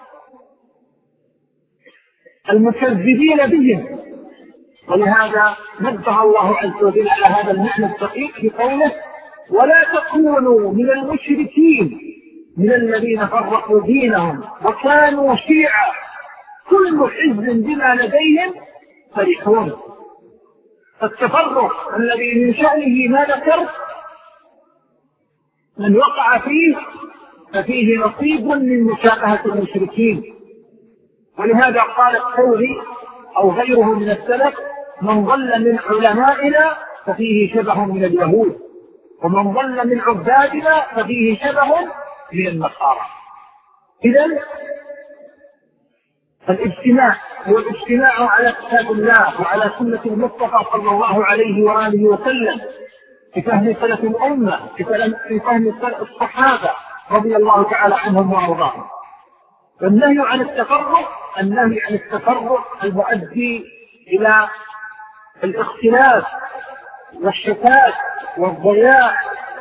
[SPEAKER 3] المكذبين بهم. ولهذا نبه الله عز وجل على هذا المعنى الدقيق في قوله: ولا تكونوا من المشركين من الذين فرقوا دينهم وكانوا شيعا كل حزب بما لديهم فرحون. فالتفرق الذي من شأنه ما ذكرت من وقع فيه ففيه نصيب من مشابهة المشركين. ولهذا قال الثوري أو غيره من السلف: من ضل من علمائنا ففيه شبه من اليهود، ومن ضل من عبادنا ففيه شبه من النصارى. إذن الاجتماع هو الاجتماع على كتاب الله وعلى سنة المصطفى صلى الله عليه وآله وسلم في فهم سلف الأمة، في فهم الصحابة رضي الله تعالى عنهم وأرضاهم. والنهي عن التفرق المؤدي إلى الاختلاف والشتات والضياع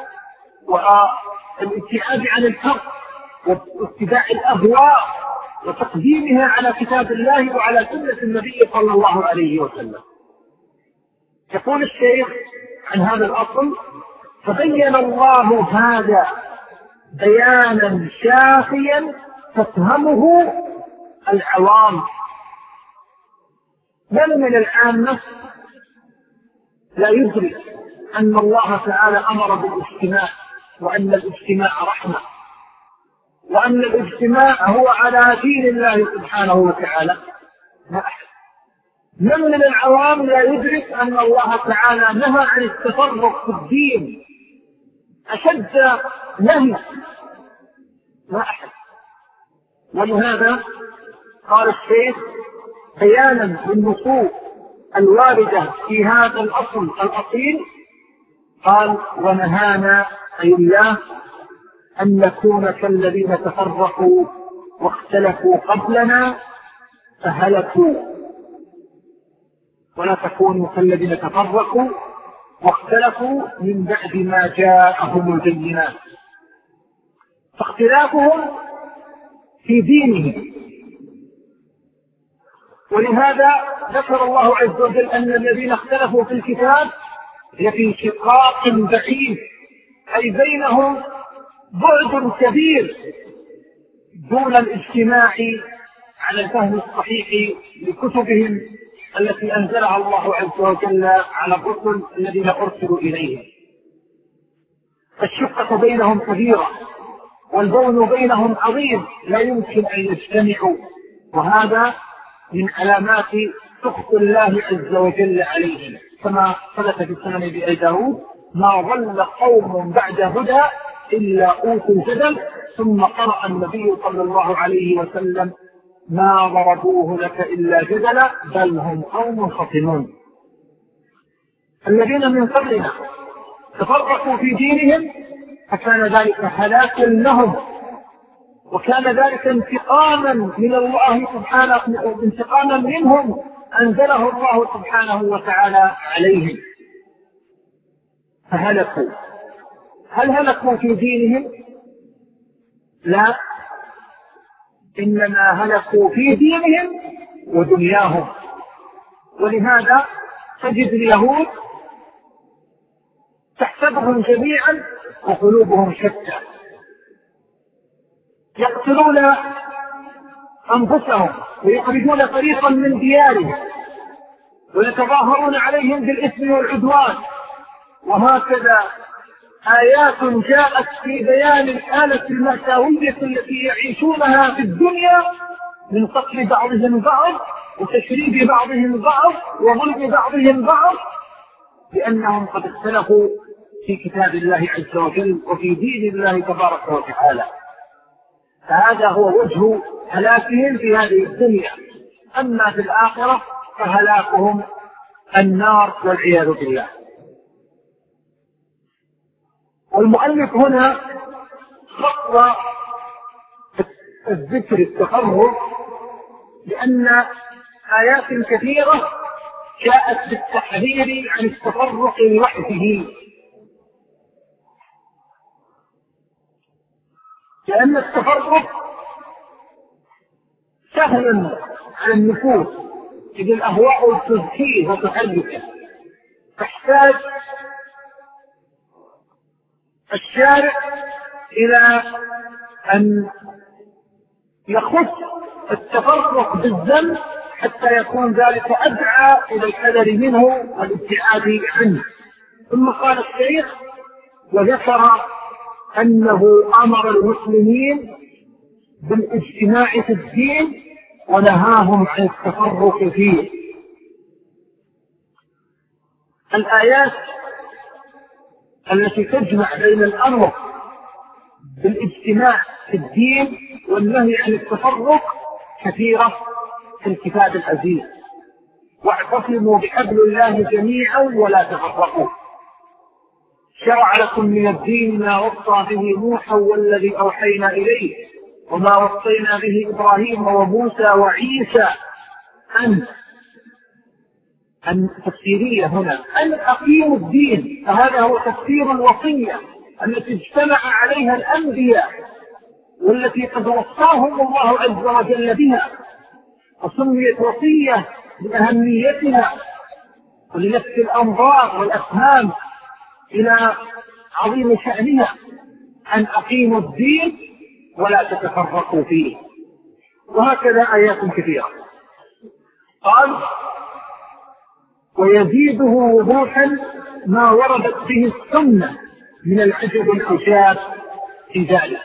[SPEAKER 3] والابتعاد عن الحق واتباع الأهواء وتقديمها على كتاب الله وعلى سنة النبي صلى الله عليه وسلم. يقول الشيخ عن هذا الأصل: فبين الله هذا بيانا شافيا تفهمه العوام. من العامة لا يدرك أن الله تعالى أمر بالاجتماع، وأن الاجتماع رحمة، وأن الاجتماع هو على دين الله سبحانه وتعالى؟ لا أحد. من العوام لا يدرك أن الله تعالى نهى عن التفرق في الدين أشد نهي؟ لا أحد. ولهذا قال الشيخ بيانا للنصوص الواردة في هذا الأصل الأصيل قال ونهانا أي الله أن نكون كالذين تفرقوا واختلفوا قبلنا فهلكوا، ولا تكونوا كالذين تفرقوا واختلفوا من بعد ما جاءهم البينات. فاختلافهم في دينهم، ولهذا ذكر الله عز وجل أن الذين اختلفوا في الكتاب لفي شقاق بعيد، أي بينهم بعد كبير دون الاجتماع على الفهم الصحيح لكتبهم التي أنزلها الله عز وجل على الرسل الذين أرسلوا إليهم. الشقة بينهم كبيرة والبون بينهم عظيم، لا يمكن أن يجتمعوا، وهذا من علامات سخط الله عز وجل عليهم، كما ثبت في سنن أبي داود ما ضل قوم بعد هدى إلا أوتوا الجدل، ثم قرأ النبي صلى الله عليه وسلم ما ضربوه لك إلا جدلا بل هم قوم خصمون. الذين من قبلنا تفرقوا في دينهم فكان ذلك هلاكا لهم، وكان ذلك انتقاما من الله سبحانه، انتقاما منهم أنزله الله سبحانه وتعالى عليهم فهلكوا. هل هلكوا في دينهم؟ لا، إنما هلكوا في دينهم ودنياهم. ولهذا تجد اليهود تحسبهم جميعا وقلوبهم شتى، يقتلون أنفسهم ويخرجون فريقا من ديارهم ويتظاهرون عليهم بالإثم والعدوان. وهكذا آيات جاءت في بيان الحالة المأساوية التي يعيشونها في الدنيا من قتل بعضهم بعض وتشريد بعضهم بعض وظلم بعضهم بعض، لأنهم قد اختلفوا في كتاب الله عز وجل وفي دين الله تبارك وتعالى. فهذا هو وجه هلاكهم في هذه الدنيا. أما في الآخرة فهلاكهم النار والعياذ بالله. والمؤلف هنا خط الذكر التفرق لأن آيات كثيرة جاءت بالتحذير عن التفرق لوحده، لأن التفرق سهل على النفوس إذ الأهواء تزكيه وتحركه، تحتاج الشارع إلى أن يخص التفرق بالذنب حتى يكون ذلك أدعى إلى الحذر منه والابتعاد عنه. ثم قال الشيخ وذكر أنه أمر المسلمين بالاجتماع في الدين ونهاهم عن التفرق فيه. الآيات التي تجمع بين الأمر بالاجتماع في الدين والنهي عن التفرق كثيرة في الكتاب العزيز. واعتصموا بحبل الله جميعا ولا تفرقوا. شرع لكم من الدين ما وصى به نوحا والذي أوحينا إليه وما وصينا به إبراهيم وموسى وعيسى أن تفسيرية هنا أن أقيموا الدين، فهذا هو تفسير الوصية التي اجتمع عليها الأنبياء والتي قد وصاهم الله عز وجل بها، وسميت وصية لأهميتها ولنفس الأنظار والأفهام إلى عظيم شأنها أن أقيموا الدين ولا تتفرقوا فيه. وهكذا آيات كثيرة. قال ويزيده وضوحا ما وردت به السنة من العجب الحجاب في ذلك.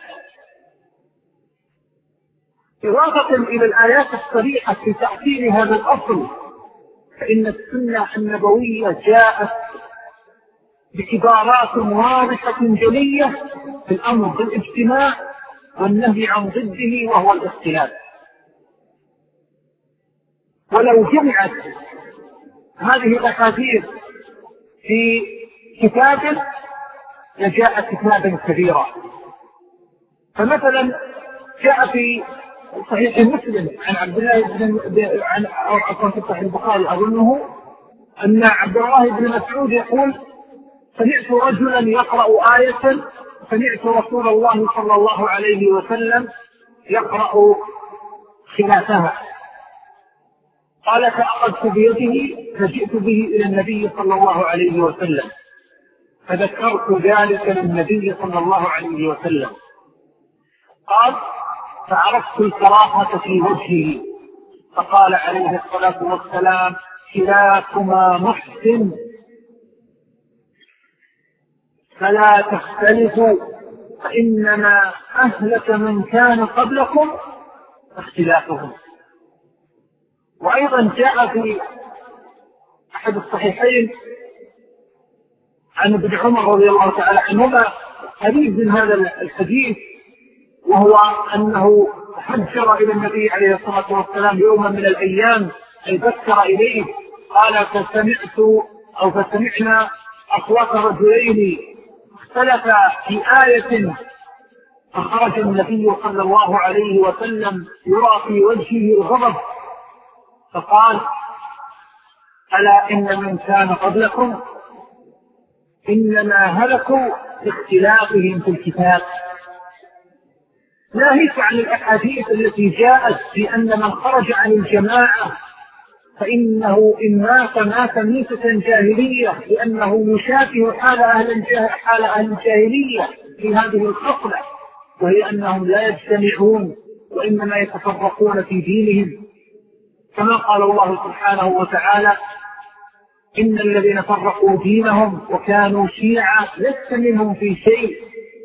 [SPEAKER 3] إضافة إلى الآيات الصريحة في تأثير هذا الأصل، فإن السنة النبوية جاءت بعبارات واضحة جلية في الأمر بالاجتماع والنهي عن ضده وهو الاختلاف. ولو جمعت هذه الأحاديث في كتابه لجاءت كتابا كبيرا. فمثلا جاء في صحيح مسلم عن عبد الله عن في صحيح البخاري أظنه أن عبد الله بن مسعود يقول: سمعت رجلا يقرأ آية سمعت رسول الله صلى الله عليه وسلم يقرأ خلافها، قال: فأخذت بيده فجئت به إلى النبي صلى الله عليه وسلم فذكرت ذلك للنبي صلى الله عليه وسلم. قال: فعرفت الكراهة في وجهه فقال عليه الصلاة والسلام: كلاكما محسن فلا تختلفوا فإنما أهلك من كان قبلكم اختلافهم. وأيضا جاء في أحد الصحيحين عن ابن عمر رضي الله تعالى عنهما حديث من هذا الحديث، وهو أنه حجر إلى النبي عليه الصلاة والسلام يوما من الأيام أي بكر إليه، قال: فسمعنا أصوات رجلين اختلفا في آية فخرج النبي صلى الله عليه وسلم يرى في وجهه الغضب فقال: ألا إن من كان قبلكم إنما هلكوا باختلافهم في الكتاب. ناهيك عن الأحاديث التي جاءت بأن من خرج عن الجماعة فإنه إن مات ميتة جاهلية، لأنه يشابه حال أهل الجاهلية في هذه الخصلة، وهي أنهم لا يجتمعون وإنما يتفرقون في دينهم، كما قال الله سبحانه وتعالى: إن الذين فرقوا دينهم وكانوا شيعا لست منهم في شيء.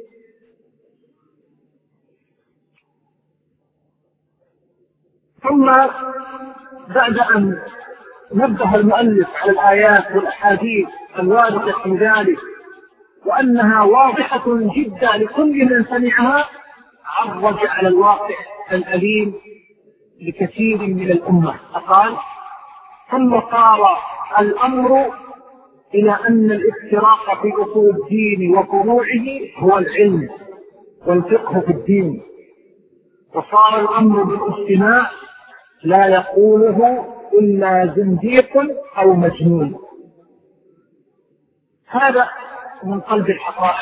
[SPEAKER 3] ثم بعد أن نبه المؤلف على الآيات والأحاديث الواردة في ذلك وأنها واضحة جدا لكل من سمعها، عرج على الواقع الأليم لكثير من الأمة فقال: ثم صار الأمر إلى أن الافتراق في أصول الدين وفروعه هو العلم والفقه في الدين، وصار الأمر بالاجتماع لا يقوله إلا زنديق أو مجنون. هذا من قلب الحقائق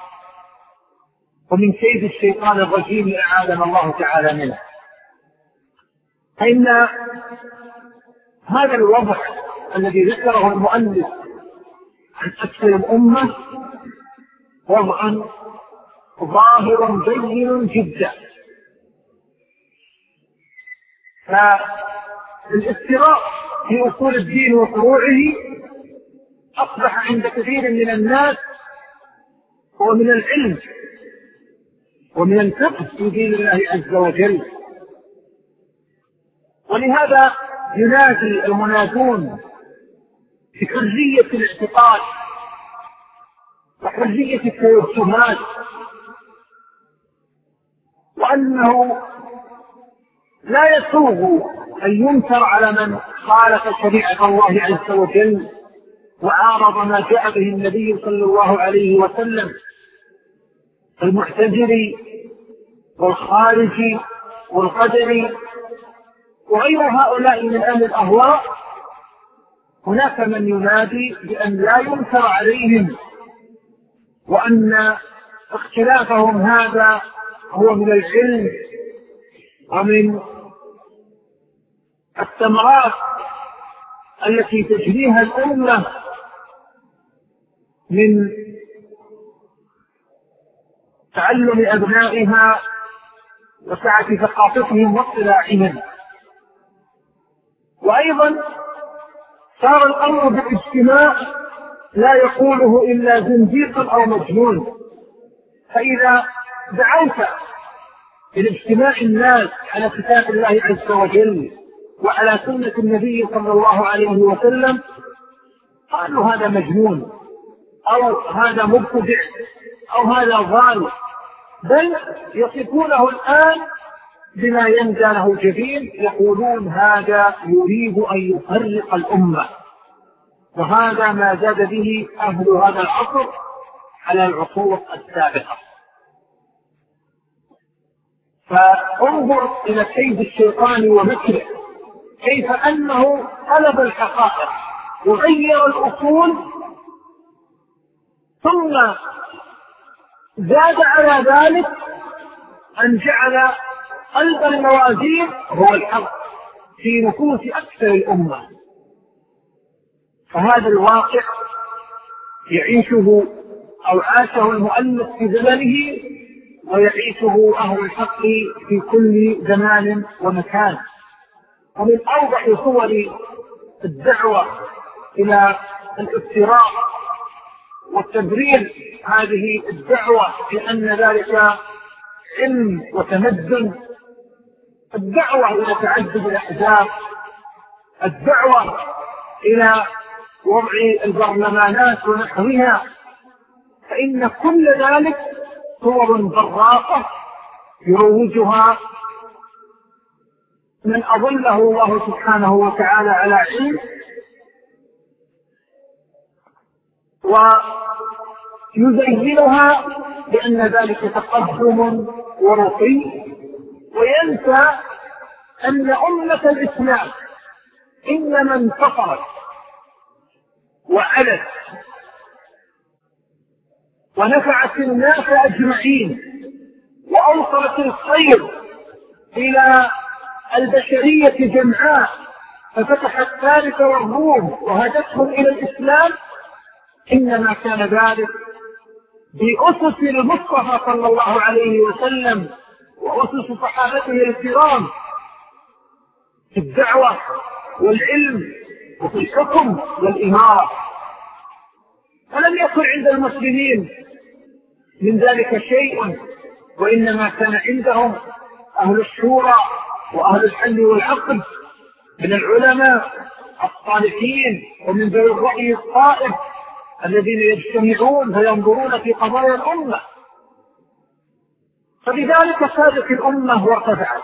[SPEAKER 3] ومن كيد الشيطان الرجيم أعاذنا الله تعالى منه. فإن هذا الوضع الذي ذكره المؤلف عن أكثر الأمة وضعا ظاهر بين جدا. فالافتراء في أصول الدين وفروعه أصبح عند كثير من الناس هو من العلم ومن الفقه في دين الله عز وجل. ولهذا ينادي المنادون بحرية الاعتقاد وحرية التوجهات، وأنه لا يسوغ أن ينكر على من خالف شريعة الله عز وجل وعارض ما جاء به النبي صلى الله عليه وسلم، المعتزلي والخارجي والقدري وغير هؤلاء من أهل الأهواء. هناك من ينادي بأن لا ينكر عليهم وأن اختلافهم هذا هو من العلم ومن الثمرات التي تجريها الأمة من تعلم أبنائها وسعة ثقافتهم واطلاعهم. وأيضا صار الأمر بالاجتماع لا يقوله إلا زنديق أو مجنون. فإذا دعوت إلى اجتماع الناس على كتاب الله عز وجل وعلى سنة النبي صلى الله عليه وسلم قالوا هذا مجنون أو هذا مبتدع أو هذا ضال، بل يصفونه الآن بما ينزى له جبين، يقولون هذا يريد أن يفرق الأمة وهذا ما زاد به أهل هذا العصر على العصور السابقة. فانظر إلى كيد الشيطان ومكره، كيف أنه قلب الحقائق وغير الأصول، ثم زاد على ذلك أن جعل قلب الموازين هو الحق في نفوس أكثر الأمة. فهذا الواقع يعيشه أو عاشه المؤلف في زمنه، ويعيشه أهل الحق في كل زمان ومكان. ومن أوضح صور الدعوة إلى الافتراء وتبرير هذه الدعوة بأن ذلك علم وتمدن، الدعوة إلى تعدد الأحزاب، الدعوة إلى وضع البرلمانات ونحوها، فإن كل ذلك صور براقة يروجها من أضله الله سبحانه وتعالى على علم، ويزينها بأن ذلك تقدم ورقي، وينسى أن أمة الإسلام إنما انتصرت وعلت ونفعت الناس أجمعين وأوصلت الخير إلى البشرية جمعاء، ففتحت فارس والروم وهدتهم إلى الإسلام، إنما كان ذلك بأسس المصطفى صلى الله عليه وسلم وأسس صحابته الكرام في الدعوة والعلم وفي الحكم والإمارة. فلم يكن عند المسلمين من ذلك شيء، وإنما كان عندهم أهل الشورى وأهل الحل والعقد من العلماء الصالحين ومن ذوي الرأي الصائب الذين يجتمعون فينظرون في قضايا الأمة. فبذلك سادت الأمة وارتفعت.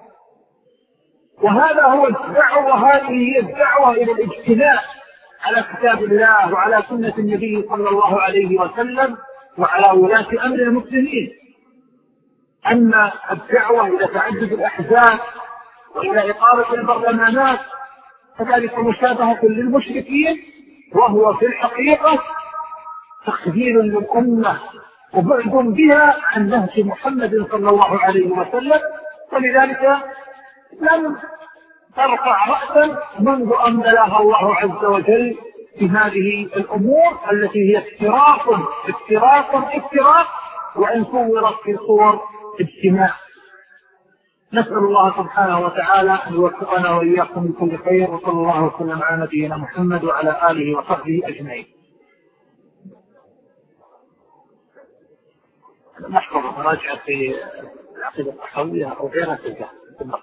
[SPEAKER 3] وهذا هو الدعوة، وهذه هي الدعوة إلى الاجتماع على كتاب الله وعلى سنة النبي صلى الله عليه وسلم وعلى ولاة أمر المسلمين. أما الدعوة إلى تعدد الأحزاب وإلى إقامة البرلمانات فذلك مشابهة للمشركين، وهو في الحقيقة تخذيل للأمة وبعد بها عن نهج محمد صلى الله عليه وسلم. ولذلك لم ترفع رأسا منذ أن بلاها الله عز وجل في هذه الأمور التي هي افتراق وإن صورت في صور اجتماع. نسأل الله سبحانه وتعالى أن يوفقنا وإياكم بكل خير، وصلى الله وسلم على نبينا محمد وعلى آله وصحبه أجمعين. نحفظ مراجعة في العقيدة الصحوية أو غيرها في الجهة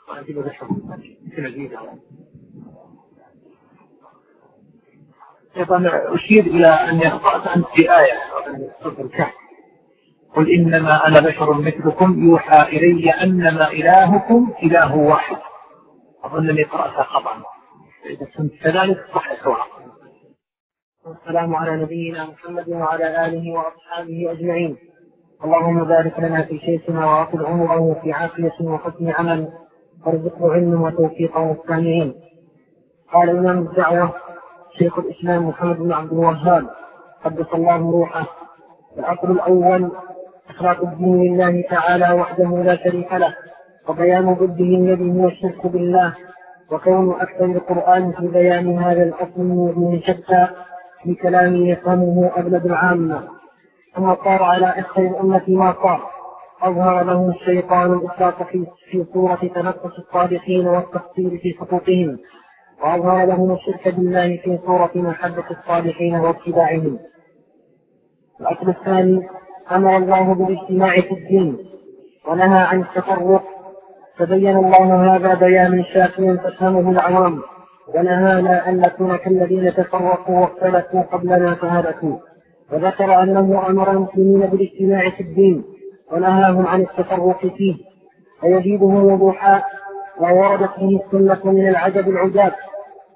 [SPEAKER 3] أيضا أشير إلى أن يخطأت أنت في آية سورة الكهف: قل إنما أنا بشر مثلكم يوحى إلي أنما إلهكم إله واحد. أظنني قرأتها خطأ، إذا كنت كذلك صح سواء.
[SPEAKER 1] والسلام على نبينا محمد وعلى آله وأصحابه أجمعين. اللهم بارك لنا في شيخنا وأطل عمره وفي عافية وحسن عمل، وارزقه علم وتوفيقا والسامعين. قال إمام الدعوة شيخ الإسلام محمد بن عبد الوهاب قدس الله روحه: الأصل الأول إخلاص الدين لله تعالى وحده لا شريك له، وبيان ضده الذي هو الشرك بالله، وكون أكثر القرآن في بيان هذا الأصل من شتى في كلام يفهمه أغلب العامة. ثم صار على أكثر الأمة ما صار، أظهر له الشيطان الإفراط في صورة تنقص الصالحين والتقصير في حقوقهم، وأظهر لهم الشرك بالله في صورة محبة الصالحين واتباعهم. الأصل الثاني: أمر الله بالاجتماع في الدين ونهى عن التفرق، فبين الله هذا بيانا شافيا تفهمه العوام، ونهانا أن نكون كالذين تفرقوا واختلفوا قبلنا فهلكوا. وذكر أنه أمر المسلمين بالاجتماع في الدين ونهاهم عن التفرق فيه، ويزيده وضوحا ما وردت به السنة من العجب العجاب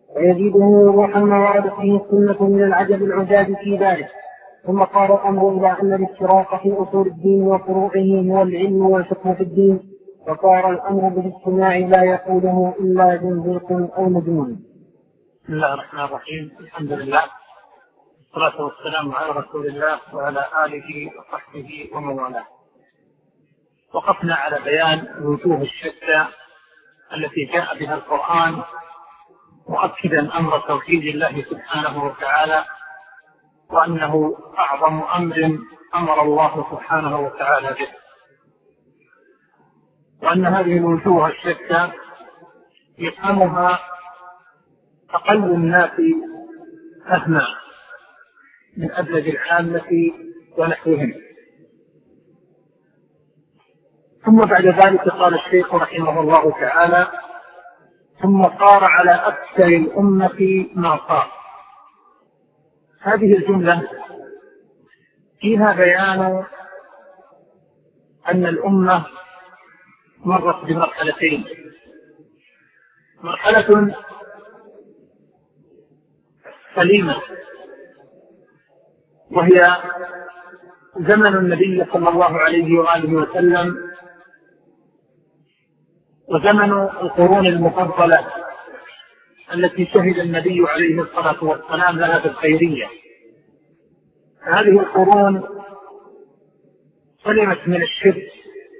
[SPEAKER 1] ويزيده روحا ما وردت به السنة من العجب العجاب في ذلك. ثم قال الأمر إلى أن الافتراق في أصول الدين وفروعه هو العلم والفقه في الدين، وصار الأمر بالاجتماع لا يقوله إلا زنديق أو مجنون.
[SPEAKER 2] بسم الله الرحمن الرحيم. الحمد لله والصلاة والسلام على رسول الله وعلى آله وصحبه ومن والاه. وقفنا على بيان الوجوه الشتى التي جاء بها القرآن مؤكدا أمر توحيد الله سبحانه وتعالى، وأنه أعظم أمر أمر الله سبحانه وتعالى به، وأن هذه الوجوه الشتى يفهمها أقل الناس فهما من أبلج العامة ونحوهم. ثم بعد ذلك قال الشيخ رحمه الله تعالى: ثم صار على أكثر الأمة ما صار. هذه الجملة فيها بيان أن الأمة مرت بمرحلتين: مرحلة سليمة وهي زمن النبي صلى الله عليه وآله وسلم، وزمن القرون المفضلة التي شهد النبي عليه الصلاة والسلام لها بالخيرية. هذه القرون سلمت من الشرك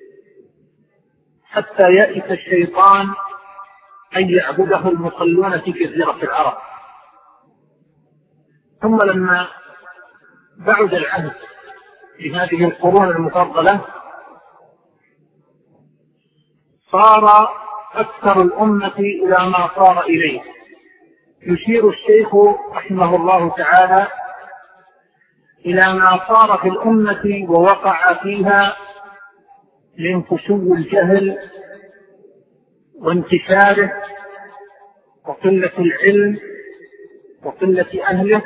[SPEAKER 2] حتى يأتي الشيطان أن يعبده المصلون في جزيرة العرب. ثم لما بعد العهد في هذه القرون المفضلة صار أكثر الأمة إلى ما صار إليه. يشير الشيخ رحمه الله تعالى إلى ما صار في الأمة ووقع فيها من فشو الجهل وانتشاره وقلة العلم وقلة أهله،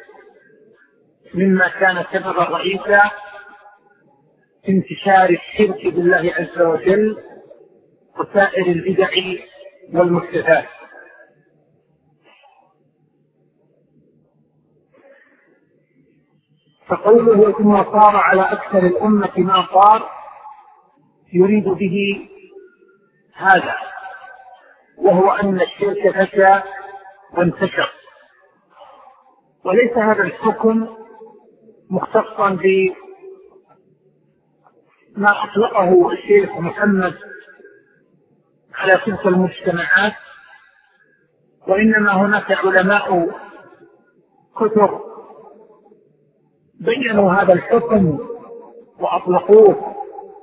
[SPEAKER 2] مما كان سببا رئيسا في انتشار الشرك بالله عز وجل وسائر البدع والمحدثات. فقوله ثم صار على أكثر الأمة ما صار يريد به هذا، وهو أن الشرك فشى وانتشر. وليس هذا الحكم مختصا بما أطلقه الشيخ محمد على تلك المجتمعات، وإنما هناك علماء كتب بيّنوا هذا الحكم وأطلقوه،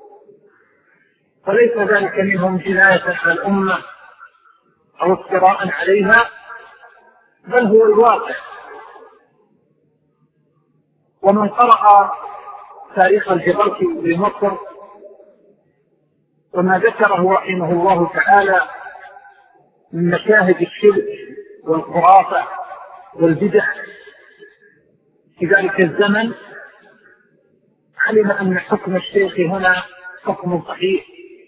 [SPEAKER 2] فليس ذلك منهم جناية على الأمة أو افتراء عليها، بل هو الواقع. ومن قرأ تاريخ الجبرتي بمصر وما ذكره رحمه الله تعالى من مشاهد الشرك والخرافة والبدع في ذلك الزمن، علم أن حكم الشيخ هنا حكم صحيح،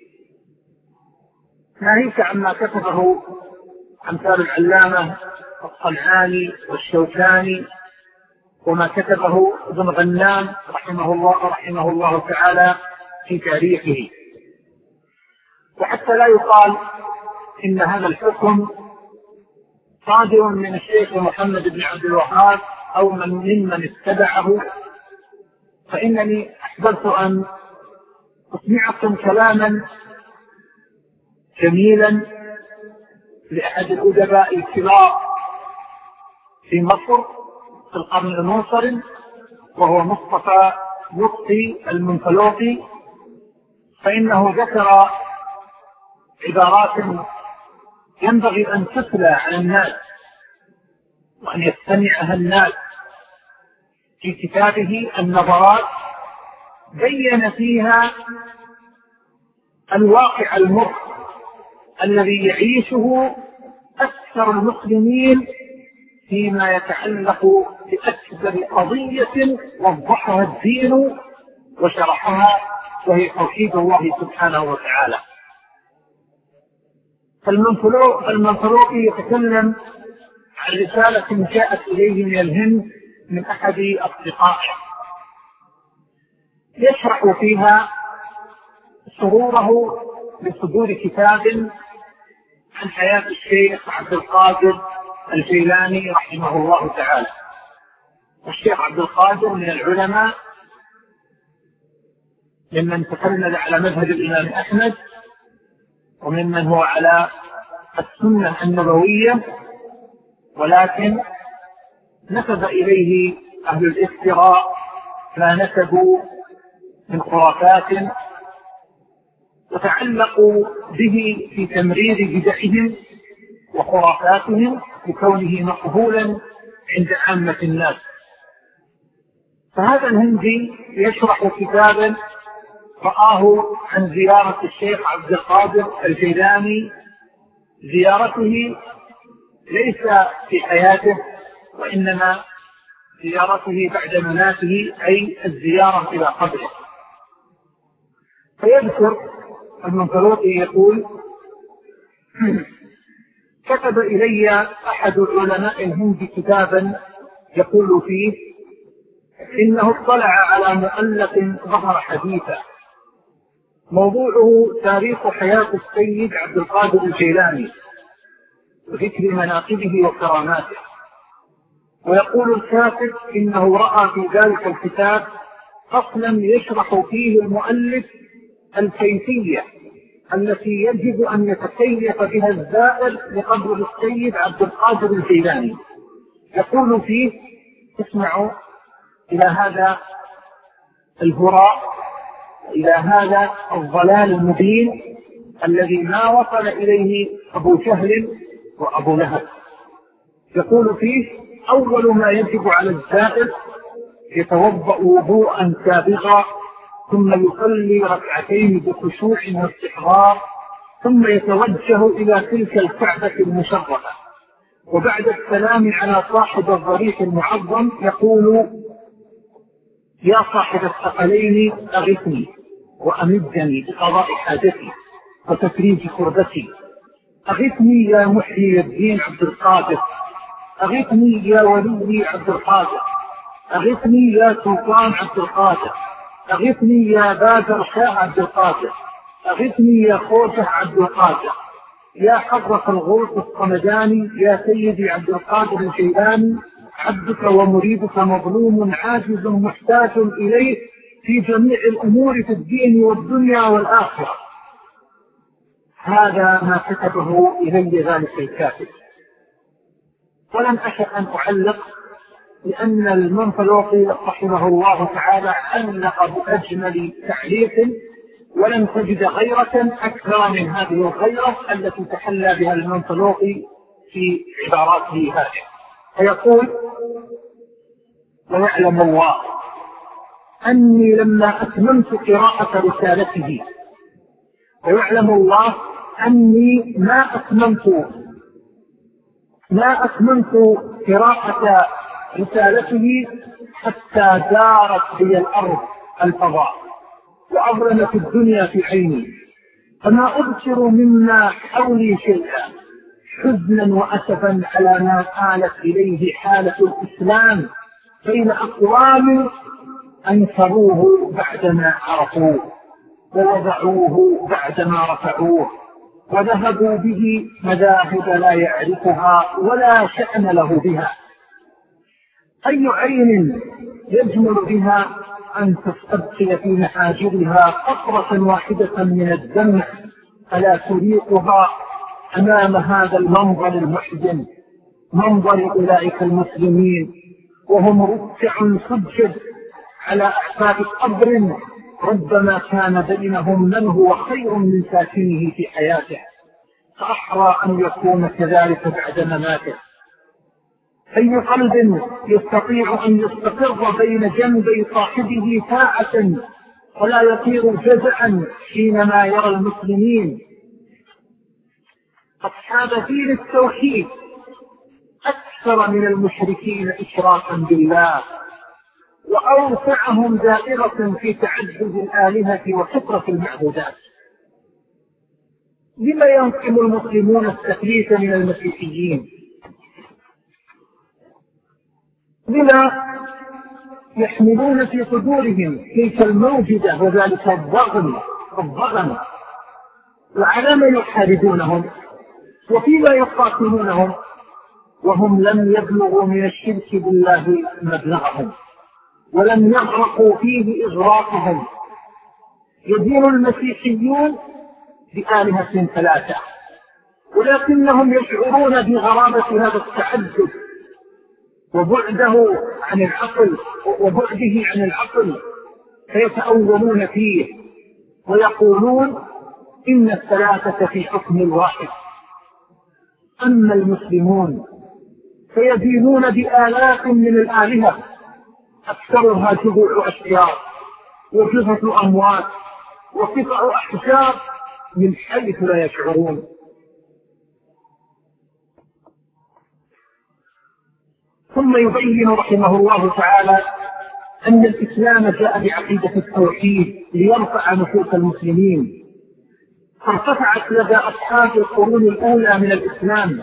[SPEAKER 2] ناهيك عما كتبه أمثال العلامة الصنعاني والشوكاني وما كتبه ابن غنام رحمه الله تعالى في تاريخه. وحتى لا يقال إن هذا الحكم صادر من الشيخ محمد بن عبد الوهاب أو ممن اتبعه، فإنني أحببت أن أسمعكم كلاما جميلا لأحد الأدباء الكبار في مصر في القرن المنصرم، وهو مصطفى لطفي المنفلوطي، فإنه ذكر عبارات ينبغي أن تتلى على الناس وأن يستمعها الناس في كتابه النظرات، بين فيها الواقع المر الذي يعيشه أكثر المسلمين فيما يتعلق بأكبر قضية وضحها الدين وشرحها، وهي توحيد الله سبحانه وتعالى. فالمنفلوطي يتكلم
[SPEAKER 3] عن رسالة جاءت إليه من الهند من أحد أصدقائه يشرح فيها سروره بصدور كتاب عن حياة الشيخ عبد القادر الجيلاني رحمه الله تعالى. الشيخ عبد القادر من العلماء ممن تكلم على مذهب الإمام أحمد وممن هو على السنة النبوية، ولكن نسب إليه أهل الافتراء ما نسبوا من خرافات وتعلقوا به في تمرير بدعهم وخرافاتهم بكونه مقبولا عند عامة الناس. فهذا الهندي يشرح كتابا رآه عن زيارة الشيخ عبد القادر الجيلاني، زيارته ليس في حياته وإنما زيارته بعد مماته، أي الزيارة إلى قبره. فيذكر المنفلوطي يقول: كتب إلي أحد علماء الهند كتابا يقول فيه إنه اطلع على مؤلف ظهر حديثا موضوعه تاريخ حياة السيد عبد القادر الجيلاني وذكر مناقبه وكراماته، ويقول الكاتب إنه رأى في ذلك الكتاب فصلا يشرح فيه المؤلف الكيفية التي يجب أن يتكيف بها الزائر لقبر السيد عبد القادر الجيلاني. يقول فيه: اسمعوا إلى هذا الهراء، إلى هذا الضلال المبين الذي ما وصل إليه أبو جهل وأبو لهب. يقول فيه: أول ما يجب على الزائر يتوضأ وضوءا سابغا، ثم يصلي ركعتين بخشوع واستحضار، ثم يتوجه إلى تلك الكعبة المشرفة، وبعد السلام على صاحب الضريح المعظم يقول: يا صاحب الثقلين أغثني وأمدني بقضاء حاجتي وتفريج كربتي، أغثني يا محيي الدين عبد القادر، أغثني يا ولي عبد القادر، أغثني يا سلطان عبد القادر، أغثني يا بادر شاه عبد القادر، أغثني يا خوجة عبد القادر، يا حضرة الغوث الصمداني، يا سيدي عبد القادر الجيلاني، عبدك ومريدك مظلوم عاجز محتاج إليه في جميع الأمور في الدين والدنيا والآخرة. هذا ما كتبه إلي ذلك الكاتب، ولم أشأ أن أعلق لأن المنفلوطي رحمه الله تعالى علق بأجمل تعليق، ولن تجد غيرة أكثر من هذه الغيرة التي تحلى بها المنفلوطي في عباراته هذه. فيقول: ويعلم الله أني لما أتممت قراءة رسالته، ويعلم الله أني ما أتممت قراءة رسالته حتى دارت بي الأرض الفضاء وأظلمت الدنيا في عيني، فما أبصر مما حولي شيئا حزنا وأسفا على ما آلت إليه حالة الإسلام بين أقوام أنكروه بعدما عرفوه ووضعوه بعدما رفعوه وذهبوا به مذاهب لا يعرفها ولا شأن له بها. أي عين يجمل بها أن تستبقي في محاجرها قطرة واحدة من الدمع فلا تريقها أمام هذا المنظر المحزن، منظر أولئك المسلمين وهم ركع سجد على أحفاد قبر ربما كان بينهم من هو خير من ساكنه في حياته، فأحرى أن يكون كذلك بعد مماته. أي قلب يستطيع أن يستقر بين جنبي صاحبه ساعة ولا يطير جزعا حينما يرى المسلمين أصحاب دين التوحيد أكثر من المشركين إشراكا بالله وأوسعهم دائرة في تعدد الآلهة وكثرة المعبودات؟ لما ينقم المسلمون التكليف من المسيحيين بما يحملون في صدورهم تلك الموجدة وذلك الضغن وعلى ما يحاربونهم وفيما يقاتلونهم وهم لم يبلغوا من الشرك بالله مبلغهم ولم يغرقوا فيه إغراقهم. يدين المسيحيون بآلهة ثلاثة ولكنهم يشعرون بغرابة هذا التعدد وبعده عن العقل فيتأولون فيه ويقولون إن الثلاثة في حكم الواحد. أما المسلمون فيدينون بآلاف من الآلهة أكثرها جذوع أشجار وجثث أموات وقطع أحجار من حيث لا يشعرون. ثم يبين رحمه الله تعالى أن الإسلام جاء بعقيدة التوحيد ليرفع نفوس المسلمين، فارتفعت لدى أصحاب القرون الأولى من الإسلام،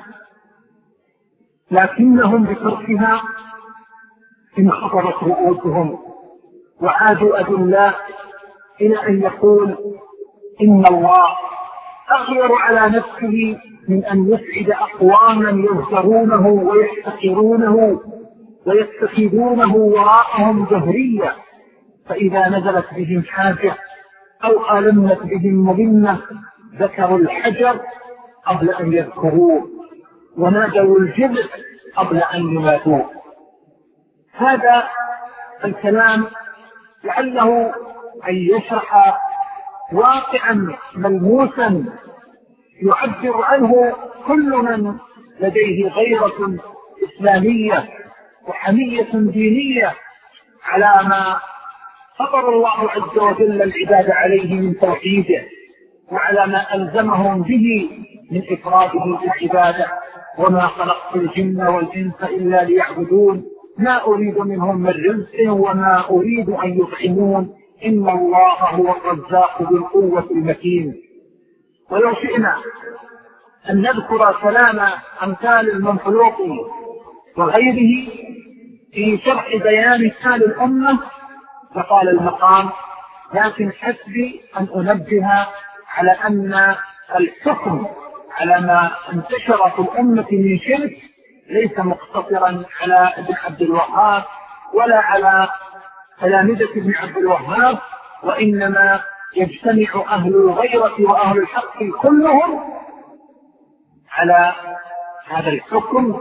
[SPEAKER 3] لكنهم بتركها انخفضت رؤوسهم وعادوا أذلاء إلى أن يقول إن الله أغير على نفسه من أن يسعد أقواما يذكرونه ويحتقرونه ويتخذونه وراءهم جهرية، فإذا نزلت بهم حاجة أو ألمت بهم مظنة ذكروا الحجر قبل أن يذكروه ونادوا الجبل قبل أن يماتوه. هذا الكلام لعله أن يشرح واقعا ملموسا يعبر عنه كل من لديه غيرة إسلامية وحمية دينية على ما فطر الله عز وجل العباد عليه من توحيده وعلى ما ألزمهم به من إفراده بالعبادة. وما خلقت الجن والإنس إلا ليعبدون ما أريد منهم من رزق وما أريد أن يطعمون إن الله هو الرزاق ذو القوة المتين. ولو شئنا أن نذكر كلام أمثال المنفلوطي وغيره في شرح بيان حال الأمة فقال المقام، لكن حسبي أن أنبه على أن الحكم على ما انتشر في الأمة من شرك ليس مقتصرا على ابن عبد الوهاب ولا على تلامذة ابن عبد الوهاب، وإنما يجتمع أهل الغيرة وأهل الحق كلهم على هذا الحكم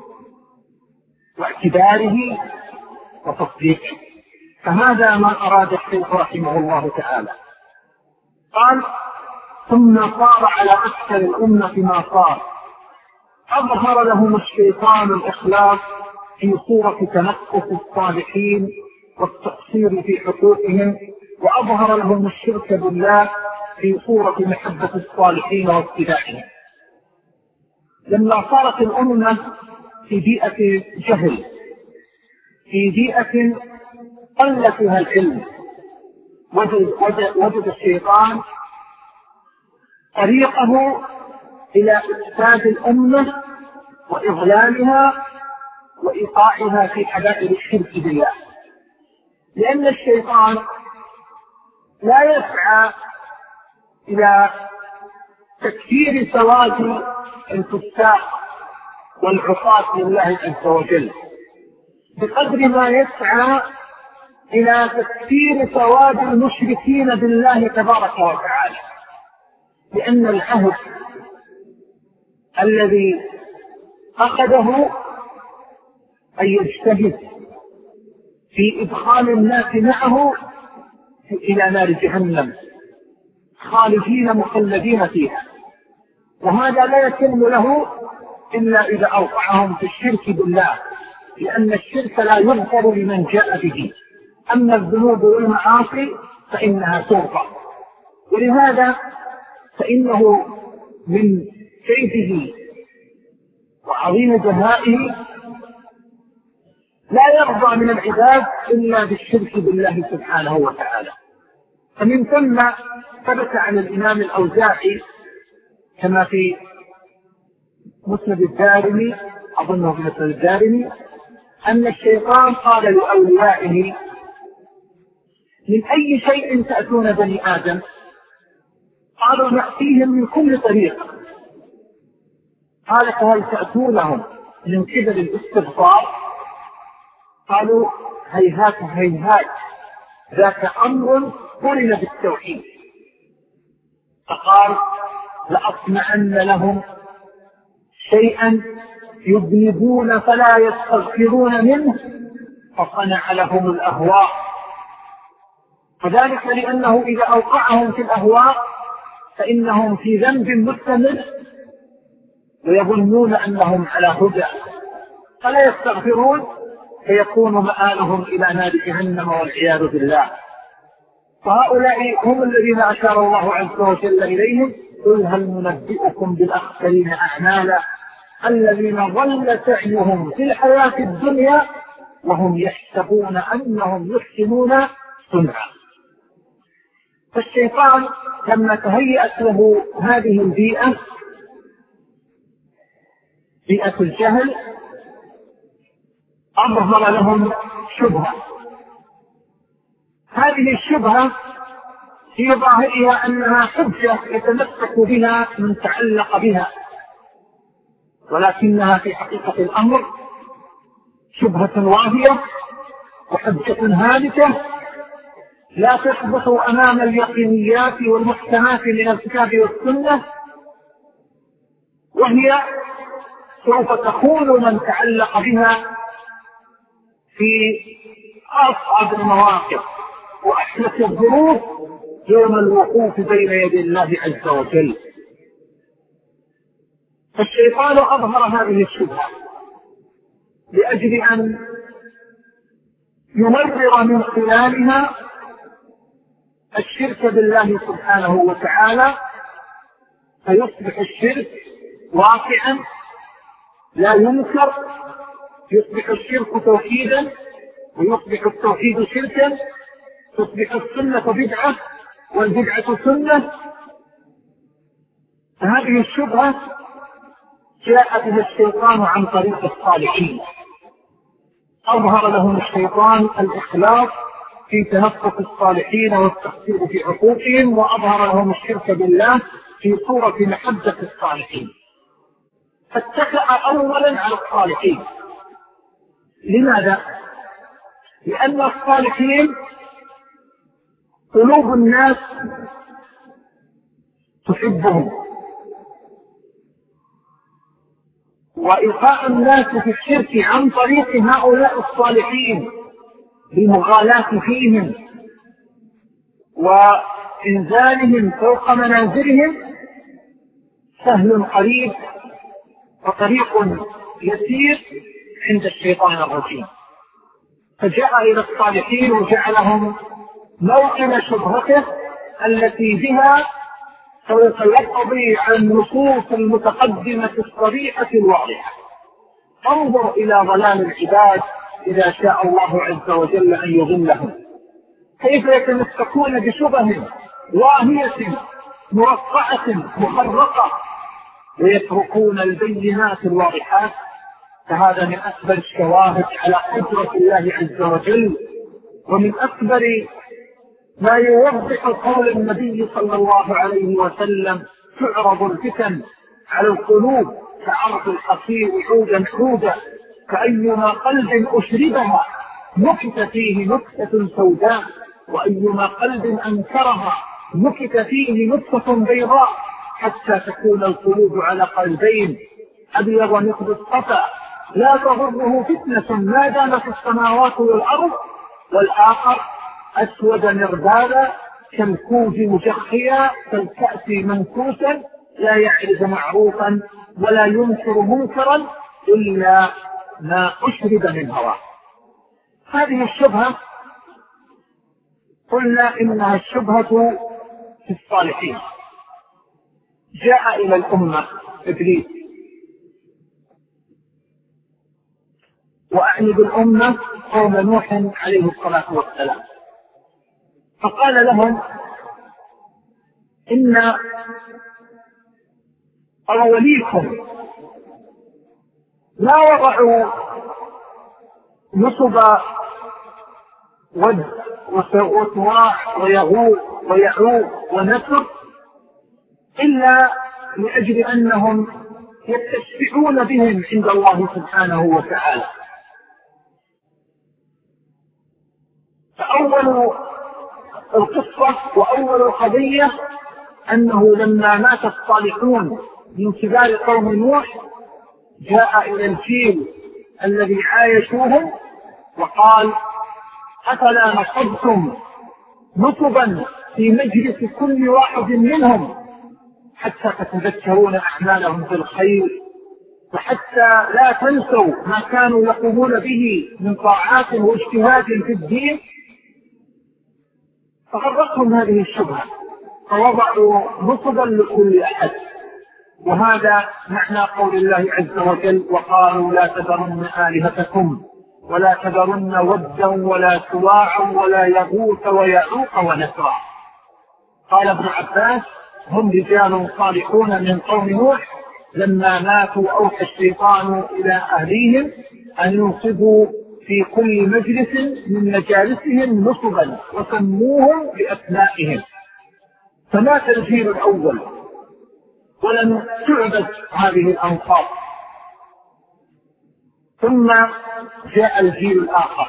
[SPEAKER 3] واعتباره وتصديقه. فهذا ما أراد الشيخ رحمه الله تعالى. قال ثم صار على أكثر الأمة ما صار، أظهر لهم الشيطان الإخلاص في صورة تنقص الصالحين والتقصير في حقوقهم، وأظهر لهم الشرك بالله في صورة محبة الصالحين واتباعهم. لما صارت الأمة في بيئة جهل، في بيئة قل فيها العلم، وجد الشيطان طريقه إلى إفساد الأمة وإضلالها وإيقاعها في حبائل الشرك بالله، لأن الشيطان لا يسعى إلى تكثير سواد الفساق والعصاة لله عز وجل بقدر ما يسعى إلى تكثير سواد المشركين بالله تبارك وتعالى، لأن العهد الذي أخذه أن يجتهد في إدخال الناس معه إلى نار جهنم خالدين مخلدين فيها، وهذا لا يتم له إلا إذا أوقعهم في الشرك بالله، لأن الشرك لا يغفر لمن جاء به، أما الذنوب والمعاصي فإنها تغفر. ولهذا فإنه من كيده وعظيم جهائه لا يرضى من العباد إلا بالشرك بالله سبحانه وتعالى. فمن ثم ثبت عن الإمام الأوزاعي كما في مسند الدارمي، أظنه في مسند الدارمي، أن الشيطان قال لأوليائه: من أي شيء تأتون بني آدم؟ قالوا: نأتيهم من كل طريق. قال: فهل تأتونهم من قبل الاستبصار؟ قالوا: هيهات هيهات، ذاك أمر قرن بالتوحيد. فقال: لأصنعن لهم شيئا يذنبون فلا يستغفرون منه، فصنع لهم الأهواء. وذلك لأنه إذا أوقعهم في الأهواء فإنهم في ذنب مستمر ويظنون أنهم على هدى، فلا يستغفرون، فيكون مآلهم إلى نار جهنم والعياذ بالله. فهؤلاء هم الذين أشار الله عز وجل إليهم: قل هل ننبئكم بالأخسرين أعمالا الذين ضل سعيهم في الحياة الدنيا وهم يحسبون أنهم يحسنون صنعا. فالشيطان لما تهيأت له هذه البيئة، بيئة الجهل، أظهر لهم شبهة. هذه الشبهة في ظاهرها أنها حجة يتمسك بها من تعلق بها، ولكنها في حقيقة الأمر شبهة واهية وحجة هالكة لا تثبت أمام اليقينيات والمحكمات من الكتاب والسنة، وهي سوف تخون من تعلق بها في أصعب المواقف وأحدث الظروف يوم الوقوف بين يدي الله عز وجل. فالشيطان أظهر هذه الشبهة لأجل أن يمرر من خلالها الشرك بالله سبحانه وتعالى، فيصبح الشرك واقعا لا ينكر، يصبح الشرك توحيدا ويصبح التوحيد شركا، تصبح السنة بدعة والبدعة سنة. فهذه الشبهة جاء بها الشيطان عن طريق الصالحين. أظهر لهم الشيطان الإخلاص في تنفس الصالحين والتقصير في حقوقهم، وأظهر لهم الشرك بالله في صورة محبة الصالحين. فاتكأ أولا على الصالحين. لماذا؟ لأن الصالحين قلوب الناس تحبهم، وإلقاء الناس في الشرك عن طريق هؤلاء الصالحين بالمغالاة فيهم وإنزالهم فوق منازلهم سهل قريب وطريق يسير عند الشيطان الرجيم. فجاء إلى الصالحين وجعلهم موطن شبهته التي بها سوف يقضي عن النصوص المتقدمة الصريحة الواضحة. انظر إلى ضلال العباد إذا شاء الله عز وجل أن يضلهم، كيف يتمسكون بشبه واهية مرقعة محرقة ويتركون البينات الواضحات. فهذا من أكبر الشواهد على قدرة الله عز وجل، ومن أكبر ما يوضح قول النبي صلى الله عليه وسلم: تعرض الفتن على القلوب كعرض الحصير عودا عودا، فأيما قلب أشربها نكت فيه نكتة سوداء، وأيما قلب أنكرها نكت فيه نكتة بيضاء، حتى تكون القلوب على قلبين: أبيض مثل الصفا لا تضره فتنة ما دامت السماوات والأرض، والآخر أسود مربادا كالكوز مجخيا كالكأس منكوسا لا يعرف معروفا ولا ينكر منكرا إلا ما أشرب من هواه. هذه الشبهة قلنا إنها الشبهة في الصالحين. جاء إلى الأمة إبليس، وأعني بالأمة قوم نوح عليه الصلاة والسلام، فقال لهم: إن أوليكم لا وضعوا نصب ود وسواع ويغوث ويعوق ونسر إلا لأجل أنهم يستشفعون بهم عند الله سبحانه وتعالى. فأول القصة وأول القضية أنه لما مات الصالحون من كبار قوم نوح جاء إلى الجيل الذي عايشوهم وقال: أفلا نصبتم نصبا في مجلس كل واحد منهم حتى تتذكرون أعمالهم بالخير وحتى لا تنسوا ما كانوا يقومون به من طاعات واجتهاد في الدين. فغرتهم هذه الشبهة فوضعوا نصبا لكل أحد. وهذا معنى قول الله عز وجل: وقالوا لا تذرن آلهتكم ولا تذرن ودا ولا سواعا ولا يغوث ويعوق ونسرا. قال ابن عباس: هم رجال صالحون من قوم نوح لما ماتوا أوحى الشيطان إلى أهليهم أن ينصبوا في كل مجلس من مجالسهم نصبا وسموهم بأسمائهم. فمات الجيل الأول ولم تعبد هذه الأنصاب. ثم جاء الجيل الآخر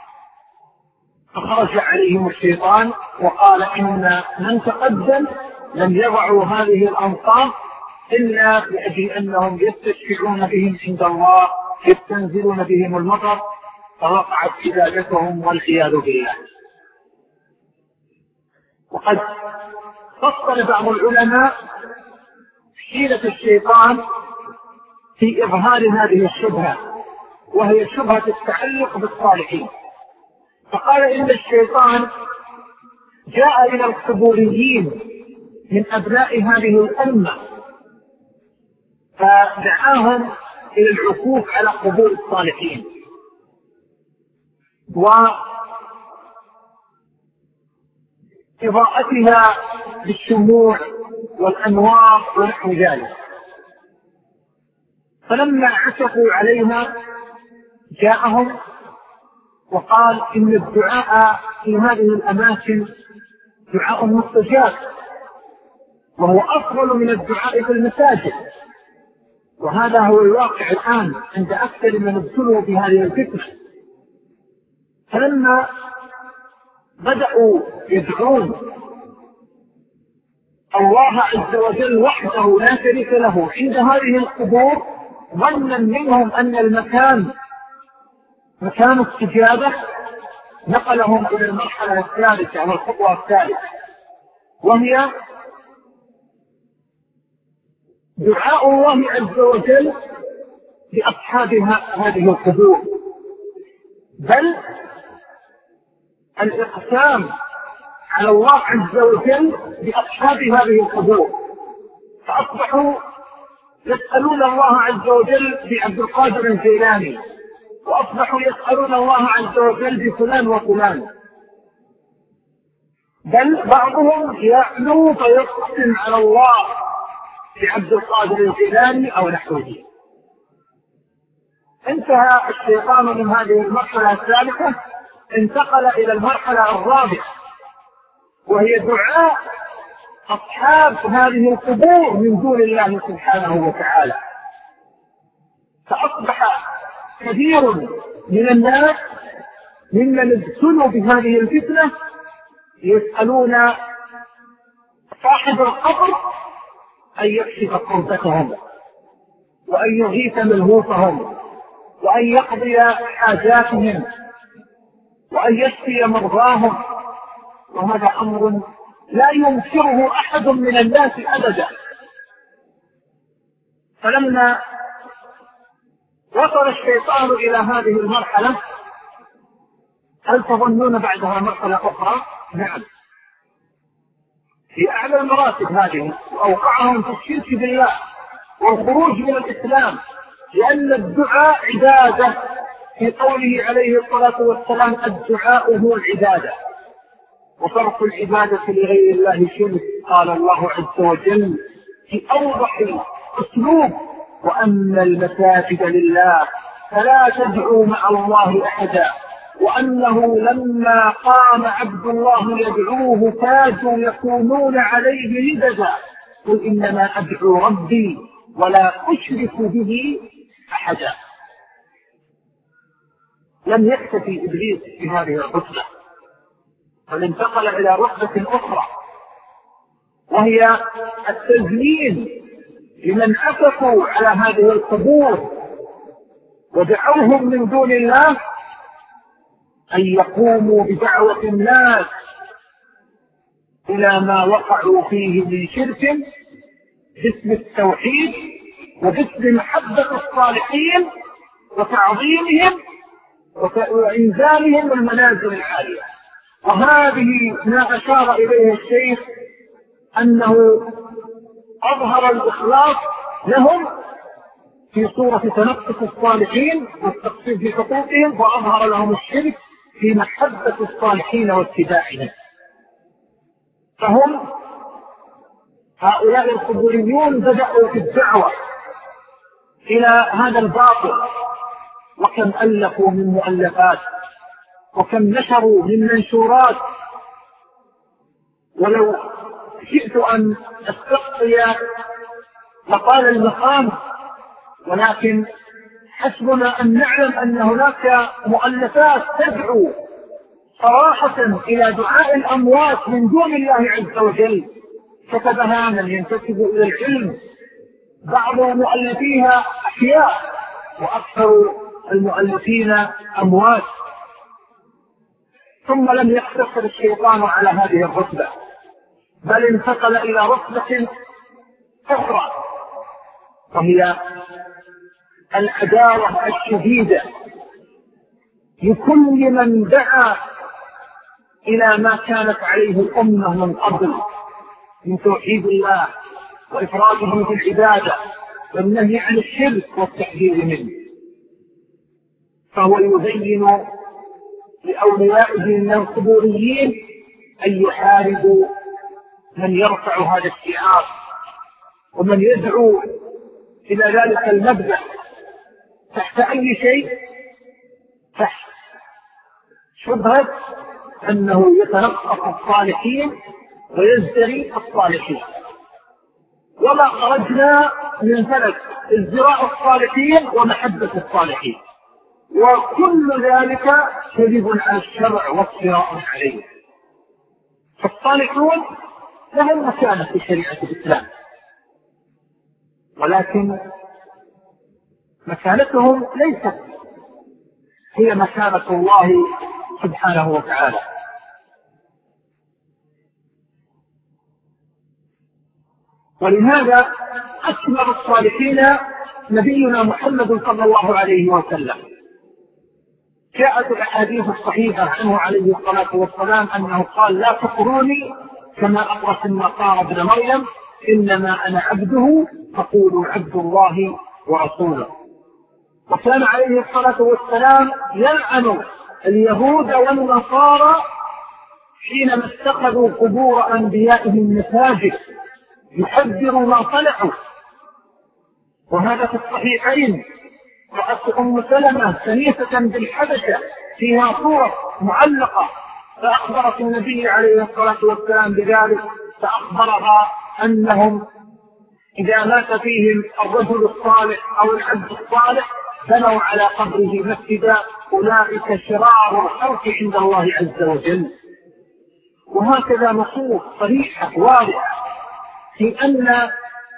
[SPEAKER 3] فخرج عليهم الشيطان وقال: إن من تقدم لم يضعوا هذه الأنصاب إلا لأجل أنهم يستشفعون بهم عند الله، يستنزلون بهم المطر، فوقعت عبادتهم والعياذ بالله. وقد فصل بعض العلماء حيلة الشيطان في إظهار هذه الشبهة، وهي شبهة التعلق بالصالحين. فقال: إن الشيطان جاء إلى القبوريين من أبناء هذه الأمة فدعاهم إلى العكوف على قبور الصالحين وإضاءتها بالشموع والأنوار ونحو ذلك. فلما عكفوا عليها جاءهم وقال: إن الدعاء في هذه الأماكن دعاء مستجاب، وهو أفضل من الدعاء في المساجد. وهذا هو الواقع الآن عند أكثر من ابتلوا بهذه الفتنة. فلما بدأوا يدعون الله عز وجل وحده لا شريك له عند هذه القبور، ظنا منهم أن المكان مكان استجابة، نقلهم إلى المرحلة الثالثة أو الخطوة الثالثة، وهي دعاء الله عز وجل لأصحاب هذه القبور، بل الإقسام على الله عز وجل بأصحاب هذه القبور. فأصبحوا يسألون الله عز وجل بعبد القادر الجيلاني، وأصبحوا يسألون الله عز وجل بفلان وفلان، بل بعضهم يعلو فيقسم على الله بعبد القادر الجيلاني أو نحوه. انتهى الشيطان من هذه المرحلة الثالثة، انتقل إلى المرحلة الرابعة، وهي دعاء أصحاب هذه القبور من دون الله سبحانه وتعالى. فأصبح كثير من الناس ممن ابتلوا بهذه الفتنة يسألون صاحب القبر أن يكشف كربتهم، وأن يغيث ملهوفهم، وأن يقضي حاجاتهم، وأن يشفي مرضاهم. وهذا أمر لا ينكره أحد من الناس أبدا. فلما وصل الشيطان إلى هذه المرحلة، هل تظنون بعدها مرحلة أخرى؟ نعم، في أعلى المراتب هذه، وأوقعهم في الشرك بالله والخروج من الإسلام، لأن الدعاء عبادة، في قوله عليه الصلاة والسلام: الدعاء هو العبادة، وصرف العبادة لغير الله شرك. قال الله عز وجل في أوضح أسلوب: وأن المساجد لله فلا تدعوا مع الله أحدا، وأنه لما قام عبد الله يدعوه كادوا يكونون عليه لبدا، قل إنما أدعو ربي ولا أشرك به أحدا. لم يكتفي إبليس بهذه الرتبة، بل انتقل إلى رتبة أخرى، وهي التزيين لمن عكفوا على هذه القبور ودعوهم من دون الله أن يقوموا بدعوة الناس إلى ما وقعوا فيه من شرك باسم التوحيد وباسم محبة الصالحين وتعظيمهم وإنزالهم المنازل العالية. وهذه ما أشار إليه الشيخ أنه أظهر الإخلاص لهم في صورة تنقص الصالحين والتقصير في حقوقهم، وأظهر لهم الشرك في محبة الصالحين واتباعهم. فهم هؤلاء القبوريون بدأوا في الدعوة إلى هذا الباطل، وكم ألفوا من مؤلفات وكم نشروا من منشورات. ولو شئت أن أستقصي مقال المقام، ولكن حسبنا أن نعلم أن هناك مؤلفات تدعو صراحة إلى دعاء الأموات من دون الله عز وجل، كتبها من ينتسب إلى العلم، بعض مؤلفيها أحياء وأكثر المؤلفين أموات. ثم لم يقتصر الشيطان على هذه الرتبة، بل انتقل إلى رتبة أخرى، وهي العداوة الشديدة لكل من دعا إلى ما كانت عليه الأمة من قبل من توحيد الله وإفراده في العبادة والنهي عن الشرك والتحذير منه. فهو يبين لأوليائه من القبوريين أن يحاربوا من يرفع هذا الشعار ومن يدعو إلى ذلك المبدأ تحت أي شيء، تحت شبهة أنه يتنقص الصالحين ويزدري الصالحين. وما خرجنا من فلك ازدراء الصالحين ومحبة الصالحين، وكل ذلك كذب على الشرع وافتراء عليه. فالصالحون لهم مكانة في شريعة الإسلام، ولكن مكانتهم ليست هي مكانة الله سبحانه وتعالى. ولهذا أكمل الصالحين نبينا محمد صلى الله عليه وسلم. جاءت الأحاديث الصحيحة عنه عليه الصلاة والسلام أنه قال: لا تطروني كما أطرت النصارى ابن مريم، إنما أنا عبده فقولوا عبد الله ورسوله. وكان عليه الصلاة والسلام يلعن اليهود والنصارى حينما اتخذوا قبور أنبيائهم مساجد يحذر ما صنعوا. وهذا في الصحيحين، رأت أم سلمة كنيسة بالحبشة فيها صورة معلقة، فأخبرت النبي عليه الصلاة والسلام بذلك، فأخبرها أنهم إذا مات فيهم الرجل الصالح أو العبد الصالح بنوا على قبره مسجدا، أولئك شرار الخلق عند الله عز وجل. وهكذا نصوص صريحة واضحة في أن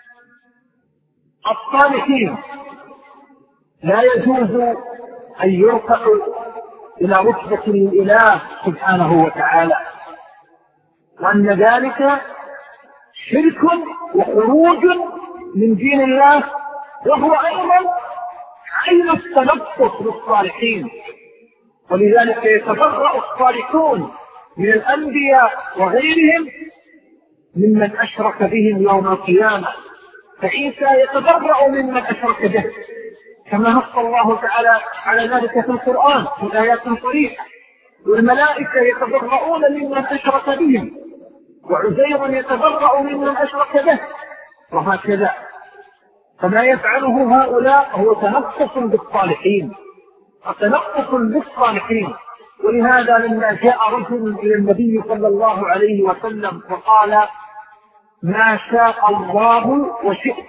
[SPEAKER 3] الصالحين لا يجوز أن يرفعوا إلى رتبة الإله سبحانه وتعالى، وأن ذلك شرك وخروج من دين الله، وهو أيضا عين التنقص للصالحين. ولذلك يتبرأ الصالحون من الأنبياء وغيرهم ممن أشرك بهم يوم القيامة، فعيسى يتبرأ ممن أشرك به، كما نص الله تعالى على ذلك في القرآن في آيات صريحة. والملائكة يتبرؤون ممن أشرك بهم، وعزير يتبرأ ممن أشرك به، وهكذا. فما يفعله هؤلاء هو تنقص بالصالحين، تنقص بالصالحين. ولهذا لما جاء رجل إلى النبي صلى الله عليه وسلم وقال ما شاء الله وشئت،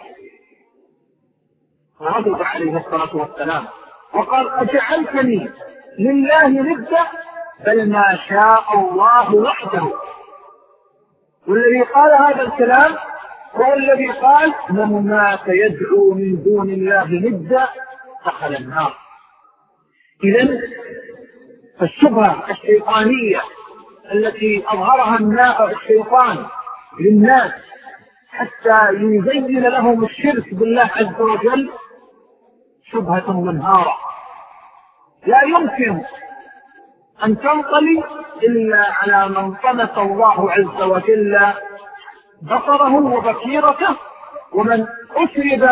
[SPEAKER 3] غضب عليه الصلاة والسلام وقال أجعلتني لله ندا؟ بل ما شاء الله وحده. والذي قال هذا الكلام هو الذي قال من مات يدعو من دون الله ندا دخل النار. إذن فالشبهة الشيطانية التي أظهرها الشيطان للناس حتى يزين لهم الشرك بالله عز وجل شبهة منهارة لا يمكن أن تنطلي إلا على من طمس الله عز وجل بصره وبصيرته، ومن أشرب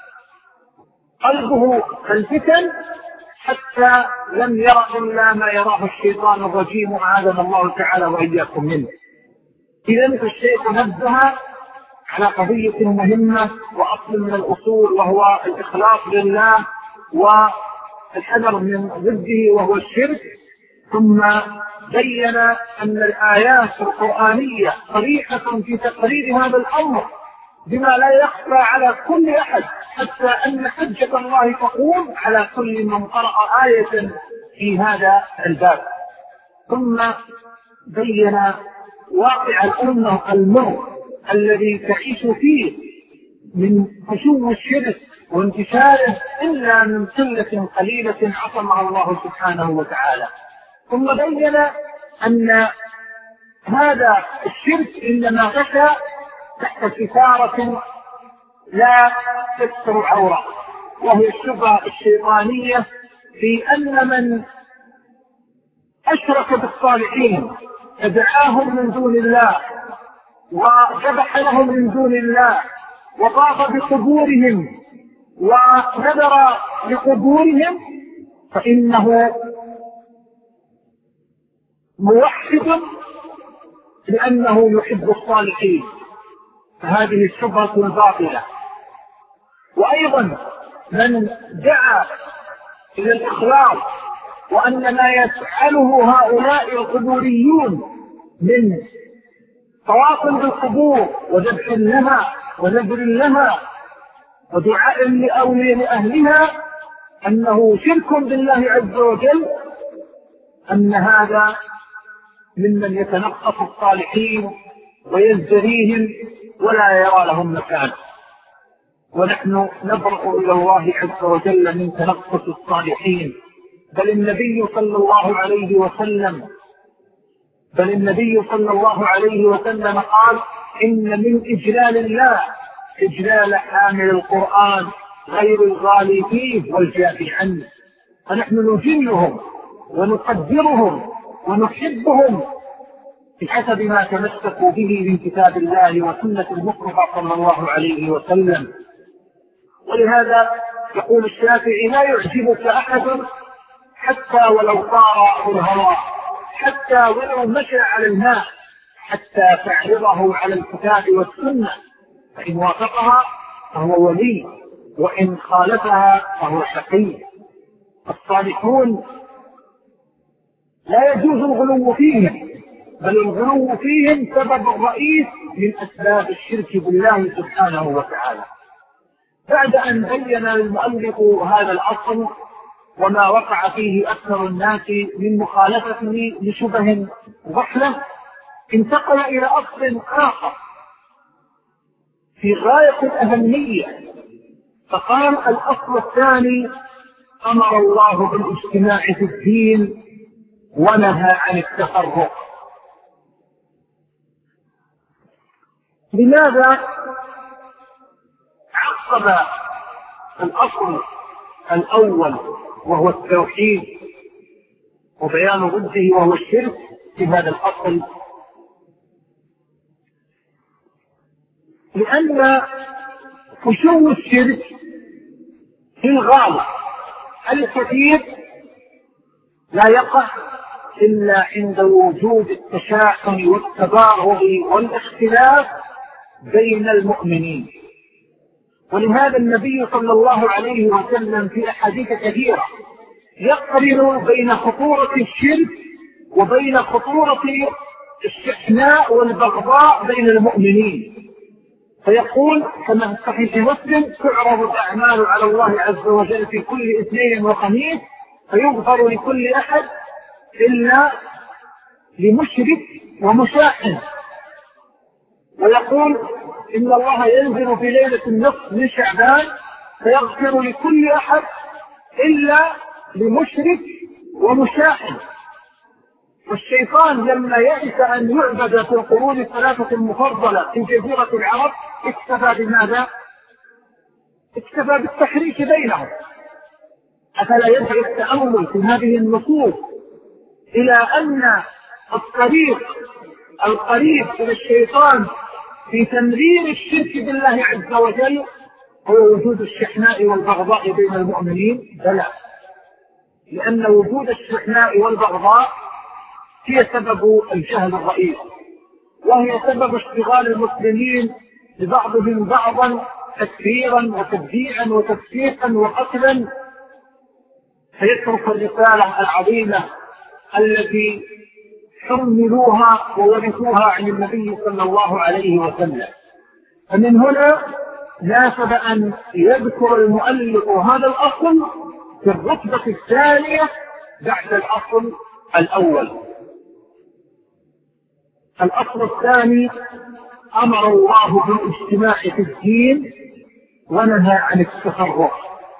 [SPEAKER 3] قلبه الفتن حتى لم يرى إلا ما يراه الشيطان الرجيم أعاذنا الله تعالى وإياكم منه. إذن الشيخ نبه على قضية مهمة وأصل من الأصول، وهو الإخلاص لله والحذر من ضده وهو الشرك. ثم بين أن الآيات القرآنية صريحة في تقرير هذا الأمر بما لا يخفى على كل أحد، حتى أن حجة الله تقوم على كل من قرأ آية في هذا الباب. ثم بين واقع الأمة المر الذي تعيش فيه من فشو الشرك وانتشاره إلا من قلة قليلة عصمها الله سبحانه وتعالى. ثم بين أن هذا الشرك إنما غشى تحت ستارة لا تستر عورة، وهي الشبهة الشيطانية في أن من أشرك بالصالحين فدعاهم من دون الله وذبح لهم من دون الله وطاف بقبورهم ونذر لقبورهم فإنه موحد لأنه يحب الصالحين، فهذه الشبهة الباطلة. وأيضا من دعا إلى الإخلاص وأن ما يفعله هؤلاء القبوريون من طواف بالقبور وذبح لها ونذر لها ودعاء لأهلها أنه شرك بالله عز وجل، أن هذا ممن يتنقص الصالحين ويزدريهم ولا يرى لهم مكان. ونحن نبرأ إلى الله عز وجل من تنقص الصالحين. بل النبي صلى الله عليه وسلم قال إن من إجلال الله إجلال حامل القرآن غير الغالي فيه والجافي عنه. فنحن نجلهم ونقدرهم ونحبهم بحسب ما تمسكوا به من كتاب الله وسنة المصطفى صلى الله عليه وسلم. ولهذا يقول الشافعي لا يعجبك أحد حتى ولو طار الهواء، حتى ولو مشى على الماء، حتى تعرضه على الكتاب والسنة، فإن وافقها فهو ولي وإن خالفها فهو شقي. الصالحون لا يجوز الغلو فيهم، بل الغلو فيهم سبب رئيس من أسباب الشرك بالله سبحانه وتعالى. بعد أن بين المؤلف هذا الأصل وما وقع فيه أكثر الناس من مخالفته لشبه ضحلة، انتقل إلى أصل آخر في غاية الأهمية، فقال الأصل الثاني أمر الله بالاجتماع في الدين ونهى عن التفرق. لماذا عقب الأصل الأول وهو التوحيد وبيان ضده وهو الشرك في هذا الأصل؟ لأن فشو الشرك في الغالب الكثير لا يقع إلا عند وجود التشاحن والتباغض والاختلاف بين المؤمنين. ولهذا النبي صلى الله عليه وسلم في أحاديث كثيرة يقرن بين خطورة الشرك وبين خطورة الشحناء والبغضاء بين المؤمنين، فيقول كما في صحيح مسلم: تعرض الأعمال على الله عز وجل في كل اثنين وخميس فيغفر لكل أحد إلا لمشرك ومشاحن. ويقول إن الله ينزل في ليلة النصف من شعبان فيغفر لكل أحد إلا لمشرك ومشاحن. والشيطان لما يئس أن يعبد في القرون الثلاثة المفضلة في جزيرة العرب اكتفى بماذا؟ اكتفى بالتحريك بينهم. أفلا يدعي التأمل في هذه النصوص إلى أن الطريق القريب إلى الشيطان في تمرير الشرك بالله عز وجل هو وجود الشحناء والبغضاء بين المؤمنين؟ بلى، لأن وجود الشحناء والبغضاء هي سبب الجهل الرئيس، وهي سبب اشتغال المسلمين ببعضهم بعضا تكفيرا وتبديعا وتفسيقا وقتلا، فيترك الرسالة العظيمة التي حملوها وورثوها عن النبي صلى الله عليه وسلم. فمن هنا ناسب أن يذكر المؤلف هذا الأصل في الرتبة الثانية بعد الأصل الأول. الأصل الثاني: أمر الله بالاجتماع في الدين ونهى عن التفرق.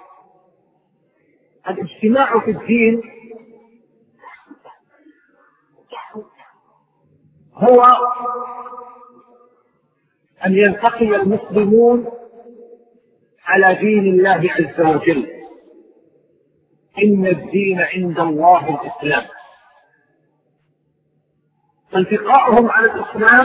[SPEAKER 3] الاجتماع في الدين هو أن يلتقي المسلمون على دين الله عز وجل. إن الدين عند الله الإسلام. فالتقاؤهم على الإسلام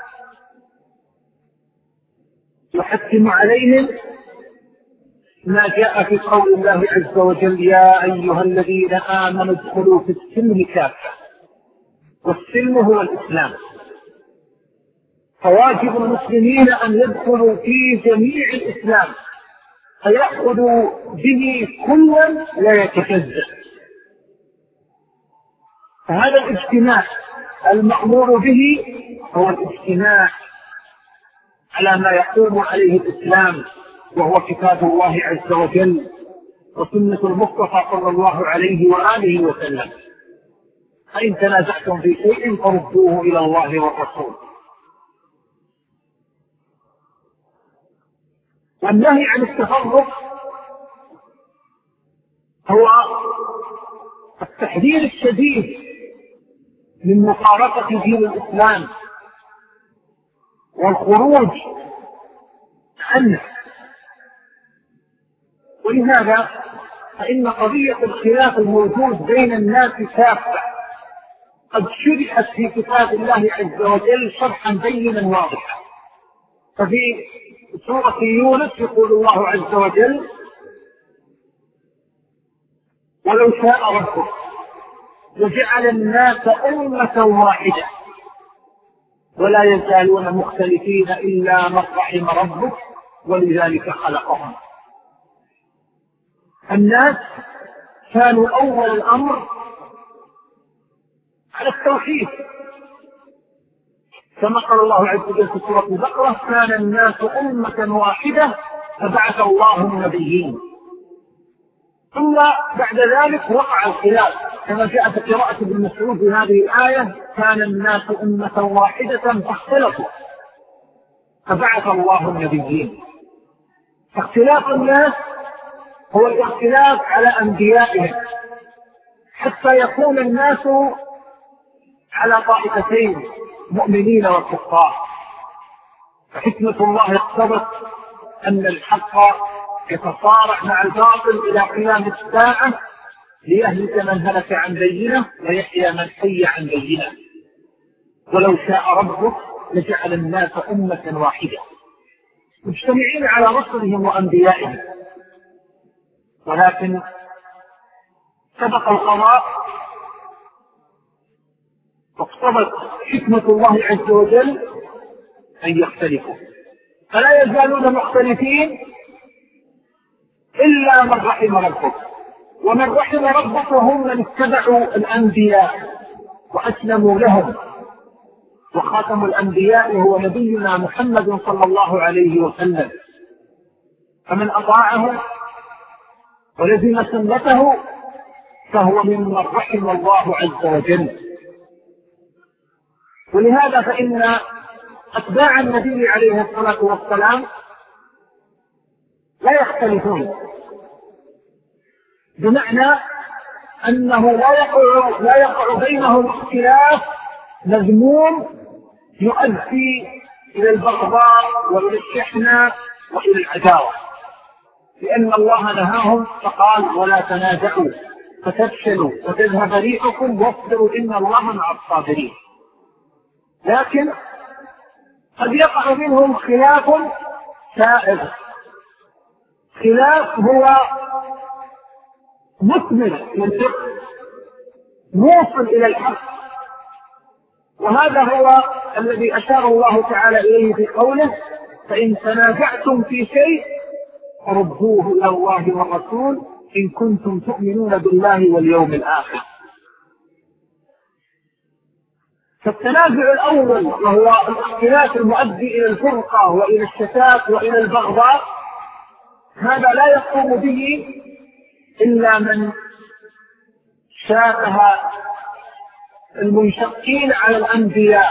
[SPEAKER 3] يحتم عليهم ما جاء في قول الله عز وجل: يا أيها الذين آمنوا ادخلوا في السلم كافة. والسلم هو الإسلام، فواجب المسلمين أن يدخلوا في جميع الإسلام فيأخذوا به كلا لا يتجزأ. فهذا الاجتماع المأمور به هو الاجتماع على ما يقوم عليه الإسلام، وهو كتاب الله عز وجل وسنة المصطفى صلى الله عليه وآله وسلم. فإن تنازعتم في شيء فردوه إلى الله والرسول. والنهي عن التفرق هو التحذير الشديد من مفارقة دين الإسلام والخروج عنه. ولهذا فإن قضية الخلاف الموجود بين الناس كافة قد شرحت في كتاب الله عز وجل شرحا بينا واضحا. ففي سورة يونس يقول الله عز وجل: ولو شاء ربك لجعل الناس أمة واحدة ولا يزالون مختلفين إلا من رحم ربك ولذلك خلقهم. الناس كانوا أول الأمر على التوحيد، كما قال الله عز وجل في سورة البقرة: كان الناس أمة واحدة فبعث الله النبيين. ثم بعد ذلك وقع الخلاف كما جاء في قراءة ابن مسعود في هذه الآية: كان الناس أمة واحدة فاختلفوا فبعث الله النبيين. فاختلاف الناس هو الاختلاف على أنبيائهم حتى يكون الناس على طائفتين: مؤمنين وكفار. فحكمة الله اقتضت أن الحق يتصارع مع الباطل إلى قيام الساعة ليهلك من هلك عن بينه ويحيى من حي عن بينه. ولو شاء ربك لجعل الناس أمة واحدة مجتمعين على رسلهم وأنبيائهم، ولكن سبق القضاء واقتضت حكمة الله عز وجل أن يختلفوا، فلا يزالون مختلفين إلا من رحم ربك. ومن رحم ربك هم من اتبعوا الأنبياء وأسلموا لهم، وخاتم الأنبياء هو نبينا محمد صلى الله عليه وسلم. فمن أطاعه ولزم سنته فهو ممن رحم الله عز وجل. ولهذا فإن أتباع النبي عليه الصلاة والسلام لا يختلفون، بمعنى أنه لا يقع بينهم اختلاف مذموم يؤدي إلى البغضاء وإلى الشحنة وإلى العداوة، لأن الله نهاهم فقال ولا تنازعوا فتفشلوا وتذهب ريحكم واصبروا إن الله مع الصابرين. لكن قد يقع منهم خلاف سائغ، خلاف هو مثمر للفقه موصل إلى الحق، وهذا هو الذي أشار الله تعالى إليه في قوله فإن تنازعتم في شيء فردوه إلى الله والرسول إن كنتم تؤمنون بالله واليوم الآخر. فالتنازع الأول وهو الاختلاف المؤدي إلى الفرقة وإلى الشتات وإلى البغضاء، هذا لا يقوم به إلا من شابه المنشقين على الأنبياء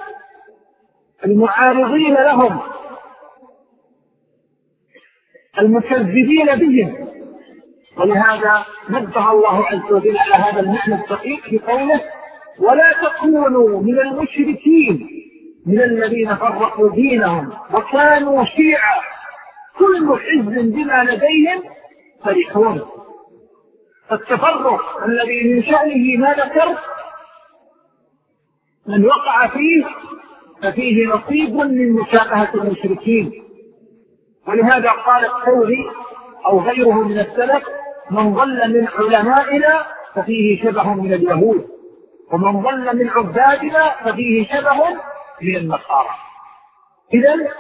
[SPEAKER 3] المعارضين لهم المكذبين بهم. ولهذا نبه الله عز وجل على هذا المعنى الدقيق في قوله ولا تكونوا من المشركين من الذين فرقوا دينهم وكانوا شيعا كل حزب بما لديهم فرحون. فالتفرق الذي من شأنه ما ذكر من وقع فيه ففيه نصيب من مشابهة المشركين. ولهذا قال الثوري أو غيره من السلف من ضل من علمائنا ففيه شبه من اليهود ومن ضل من عبادنا ففيه شبه من النصارى. إذن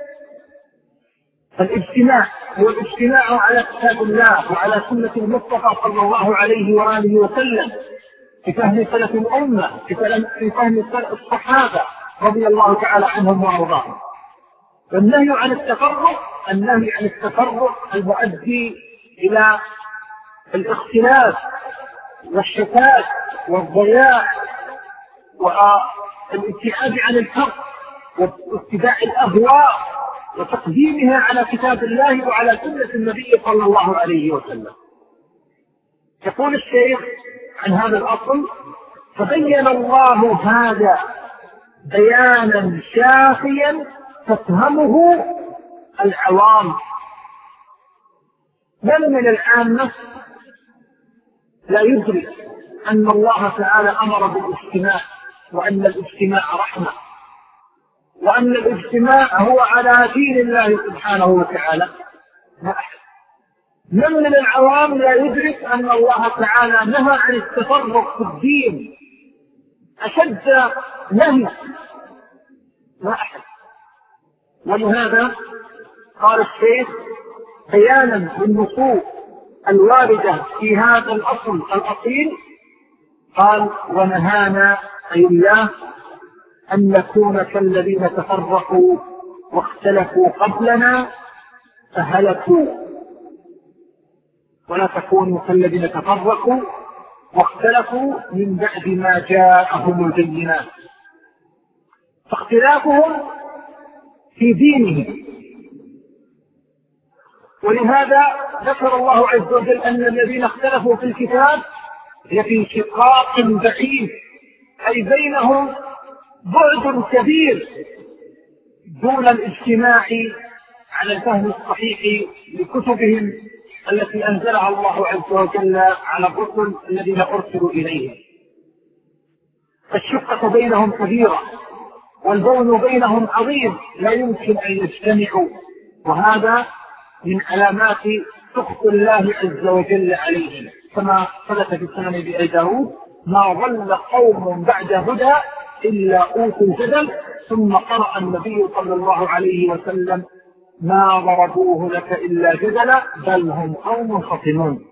[SPEAKER 3] الاجتماع هو الاجتماع على كتاب الله وعلى سنة المصطفى صلى الله عليه وآله وسلم في فهم سلف الأمة، في فهم الصحابة رضي الله تعالى عنهم وارضاهم. والنهي عن التفرق النهي عن التفرق المؤدي إلى الاختلاف والشتات والضياع والابتعاد عن الحق واتباع الأهواء وتقديمها على كتاب الله وعلى سنة النبي صلى الله عليه وسلم. يقول الشيخ عن هذا الأصل فبين الله هذا بيانا شافيا تفهمه العوام. من العامة لا يدرك أن الله تعالى أمر بالاجتماع وأن الاجتماع رحمة وأن الاجتماع هو على دين الله سبحانه وتعالى؟ لا أحد. من العوام لا يدرك أن الله تعالى نهى عن التفرق في الدين أشد نهي؟ لا أحد. ولهذا قال الشيخ بيانا للنصوص الواردة في هذا الأصل الأصيل قال ونهانا أي الله أن نكون كالذين تفرقوا واختلفوا قبلنا فهلكوا ولا تكونوا كالذين تفرقوا واختلفوا من بعد ما جاءهم البينات. فاختلافهم في دينهم. ولهذا ذكر الله عز وجل أن الذين اختلفوا في الكتاب لفي شقاق بعيد أي بينهم بعد كبير دون الاجتماع على الفهم الصحيح لكتبهم التي أنزلها الله عز وجل على الرسل الذين أرسلوا إليهم. الشقة بينهم كبيرة والبون بينهم عظيم لا يمكن أن يجتمعوا، وهذا من علامات سخط الله عز وجل عليهم كما ثبت في سنن أبي داود ما ضل قوم بعد هدى إلا أوتوا الجدل. ثم قرأ النبي صلى الله عليه وسلم ما ضربوه لك إلا جدلا بل هم قوم خصمون.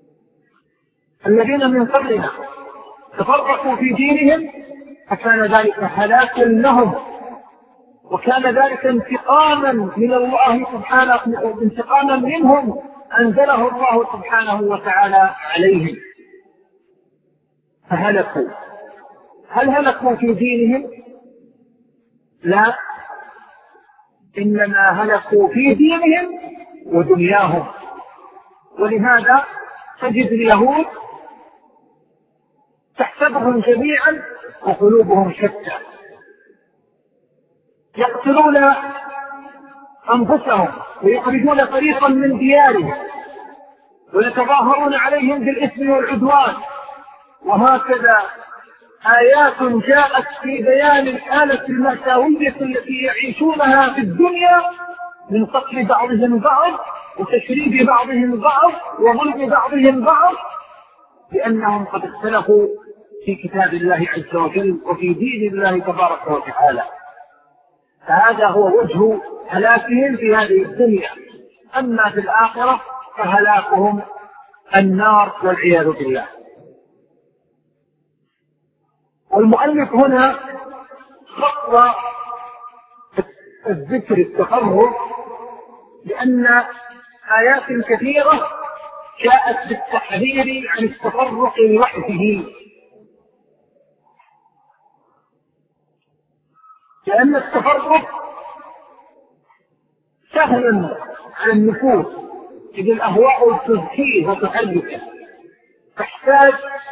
[SPEAKER 3] الذين من قبلنا تفرقوا في دينهم فكان ذلك هلاكا لهم، وكان ذلك انتقاما من الله سبحانه، انتقاما منهم أنزله الله سبحانه وتعالى عليهم فهلكوا. هل هلكوا في دينهم؟ لا، إنما هلكوا في دينهم ودنياهم. ولهذا تجد اليهود تحسبهم جميعا وقلوبهم شتى، يقتلون أنفسهم ويخرجون فريقا من ديارهم ويتظاهرون عليهم بالإثم والعدوان. وهكذا آيات جاءت في بيان الحالة المأساوية التي يعيشونها في الدنيا من قتل بعضهم بعض وتشريد بعضهم بعض وظلم بعضهم بعض، لأنهم قد اختلفوا في كتاب الله عز وجل وفي دين الله تبارك وتعالى. فهذا هو وجه هلاكهم في هذه الدنيا. أما في الآخرة فهلاكهم النار والعياذ بالله. والمؤلف هنا خط الذكر التقرب لأن آيات كثيرة جاءت بالتحذير عن التفرق لوحده، لأن التفرق سهل على النفوس إذ الأهواء تزكيه وتحركه، تحتاج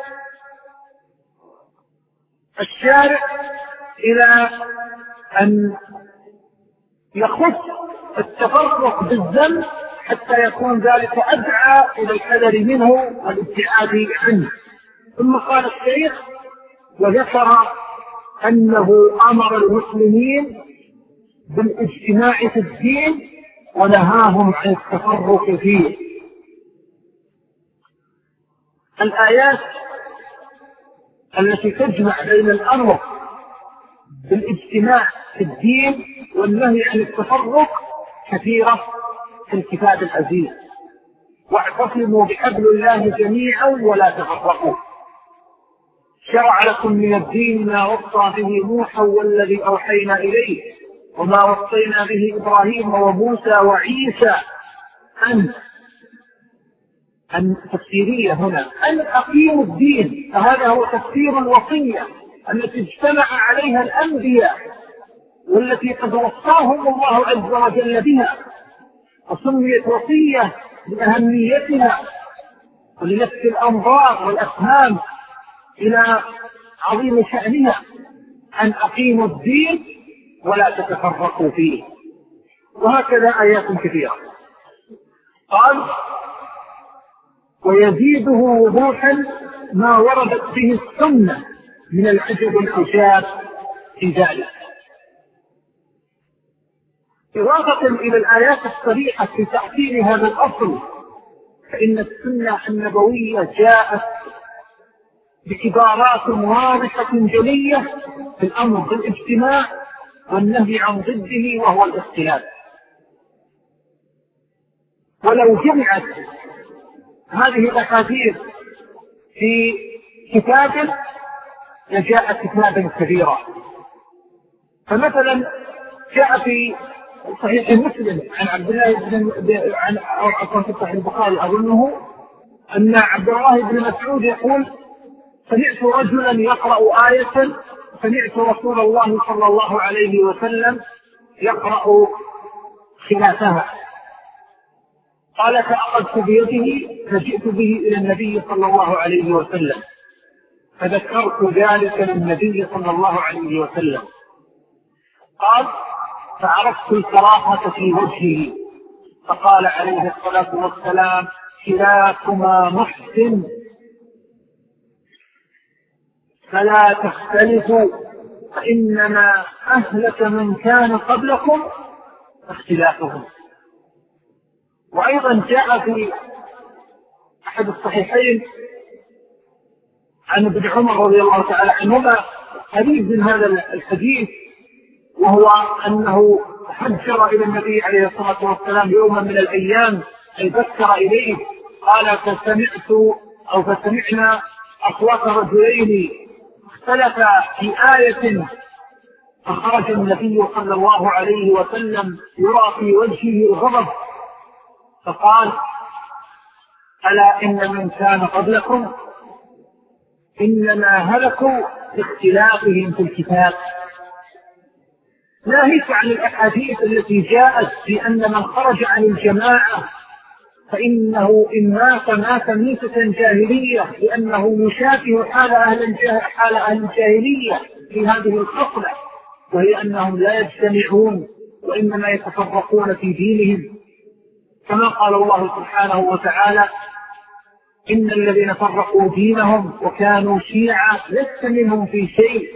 [SPEAKER 3] الشارع إلى أن يخص التفرق بالذنب حتى يكون ذلك أدعى إلى الحذر منه والابتعاد عنه. ثم قال الشيخ وذكر أنه أمر المسلمين بالاجتماع في الدين ونهاهم عن التفرق فيه. الآيات التي تجمع بين الأمر بالاجتماع في الدين والنهي عن التفرق كثيرة في الكتاب العزيز. واعتصموا بحبل الله جميعا ولا تفرقوا. شرع لكم من الدين ما وصى به نوحا والذي أوحينا إليه وما وصينا به إبراهيم وموسى وعيسى أن تفسيرية هنا أن أقيموا الدين، فهذا هو تفسير الوصية التي اجتمع عليها الأنبياء والتي قد وصاهم الله عز وجل بها، وسميت وصية لأهميتها ولنفس الأنظار والأفهام إلى عظيم شأنها أن أقيموا الدين ولا تتفرقوا فيه. وهكذا آيات كثيرة. قال ويزيده وضوحا ما وردت به السنة من العجب الحجاب في ذلك. إضافة إلى الآيات الصريحة في تأثير هذا الأصل، فإن السنة النبوية جاءت بعبارات واضحة جلية في الأمر بالاجتماع والنهي عن ضده وهو الاختلاف. ولو جمعت هذه الأحاديث في كتاب لجاء كتابا كبيرا. فمثلا جاء في صحيح مسلم عن عبد الله عن صحيح البخاري أظنه أن عبد الله بن مسعود يقول سمعت رجلا يقرأ آية سمعت رسول الله صلى الله عليه وسلم يقرأ خلافها، قال فأخذت بيده فجئت به إلى النبي صلى الله عليه وسلم فذكرت ذلك للنبي صلى الله عليه وسلم. قال فعرفت الكراهة في وجهه فقال عليه الصلاة والسلام كلاكما محسن فلا تختلفوا فإنما أهلك من كان قبلكم اختلافهم. وأيضا جاء في أحد الصحيحين عن ابن عمر رضي الله تعالى عنهما حديث من هذا الحديث، وهو أنه حجر إلى النبي عليه الصلاة والسلام يوما من الأيام أي بكر إليه قال فسمعنا أصوات رجلين اختلفا في آية فخرج النبي صلى الله عليه وسلم يرى في وجهه الغضب فقال ألا إن من كان قبلكم إنما هلكوا باختلافهم في الكتاب. ناهيك عن الأحاديث التي جاءت بأن من خرج عن الجماعة فإنه إن مات ميتة جاهلية لأنه يشابه حال أهل الجاهلية في هذه الخصلة، وهي أنهم لا يجتمعون وإنما يتفرقون في دينهم، كما قال الله سبحانه وتعالى إن الذين فرقوا دينهم وكانوا شيعا لست منهم في شيء.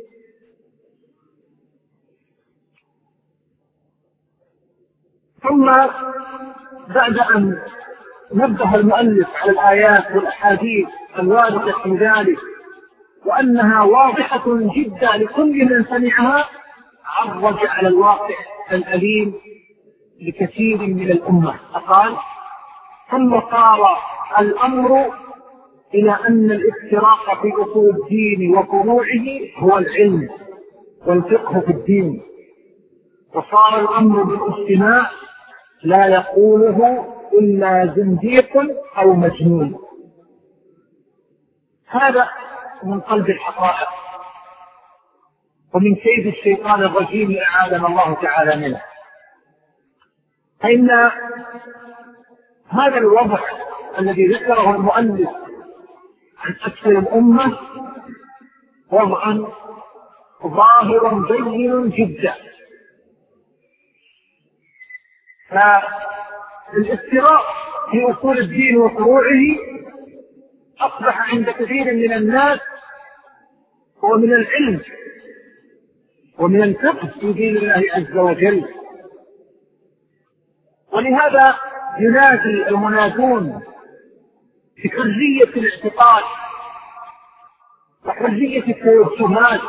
[SPEAKER 3] ثم بعد أن نبه المؤلف على الآيات والأحاديث الواردة في ذلك وأنها واضحة جدا لكل من سمعها، عرج على الواقع الأليم لكثير من الأمة فقال ثم صار الأمر إلى أن الافتراق في أصول الدين وفروعه هو العلم والفقه في الدين، وصار الأمر بالاجتماع لا يقوله إلا زنديق أو مجنون. هذا من قلب الحقائق ومن كيد الشيطان الرجيم أعاذنا الله تعالى منه. فإن هذا الوضع الذي ذكره المؤلف عن أكثر الأمة وضع ظاهر بين جدا، فالافتراء في أصول الدين وفروعه أصبح عند كثير من الناس هو من العلم ومن الفقه في دين الله عز وجل. ولهذا ينادي المنادون بحرية الاعتقاد وحرية التوجهات،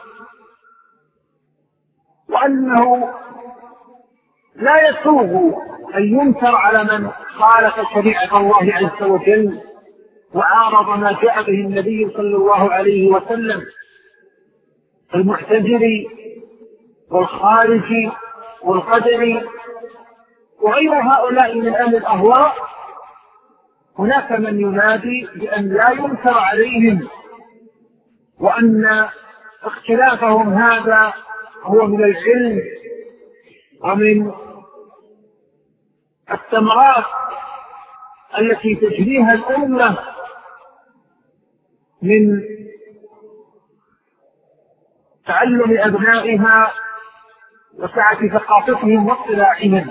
[SPEAKER 3] وأنه لا يسوغ أن ينكر على من خالف شريعة الله عز وجل وعارض ما جاء به النبي صلى الله عليه وسلم، المعتزلي والخارجي والقدري وغير هؤلاء من أهل الأهواء. هناك من ينادي بأن لا ينكر عليهم وأن اختلافهم هذا هو من العلم ومن الثمرات التي تجريها الأمة من تعلم أبنائها وسعة ثقافتهم واطلاعهم.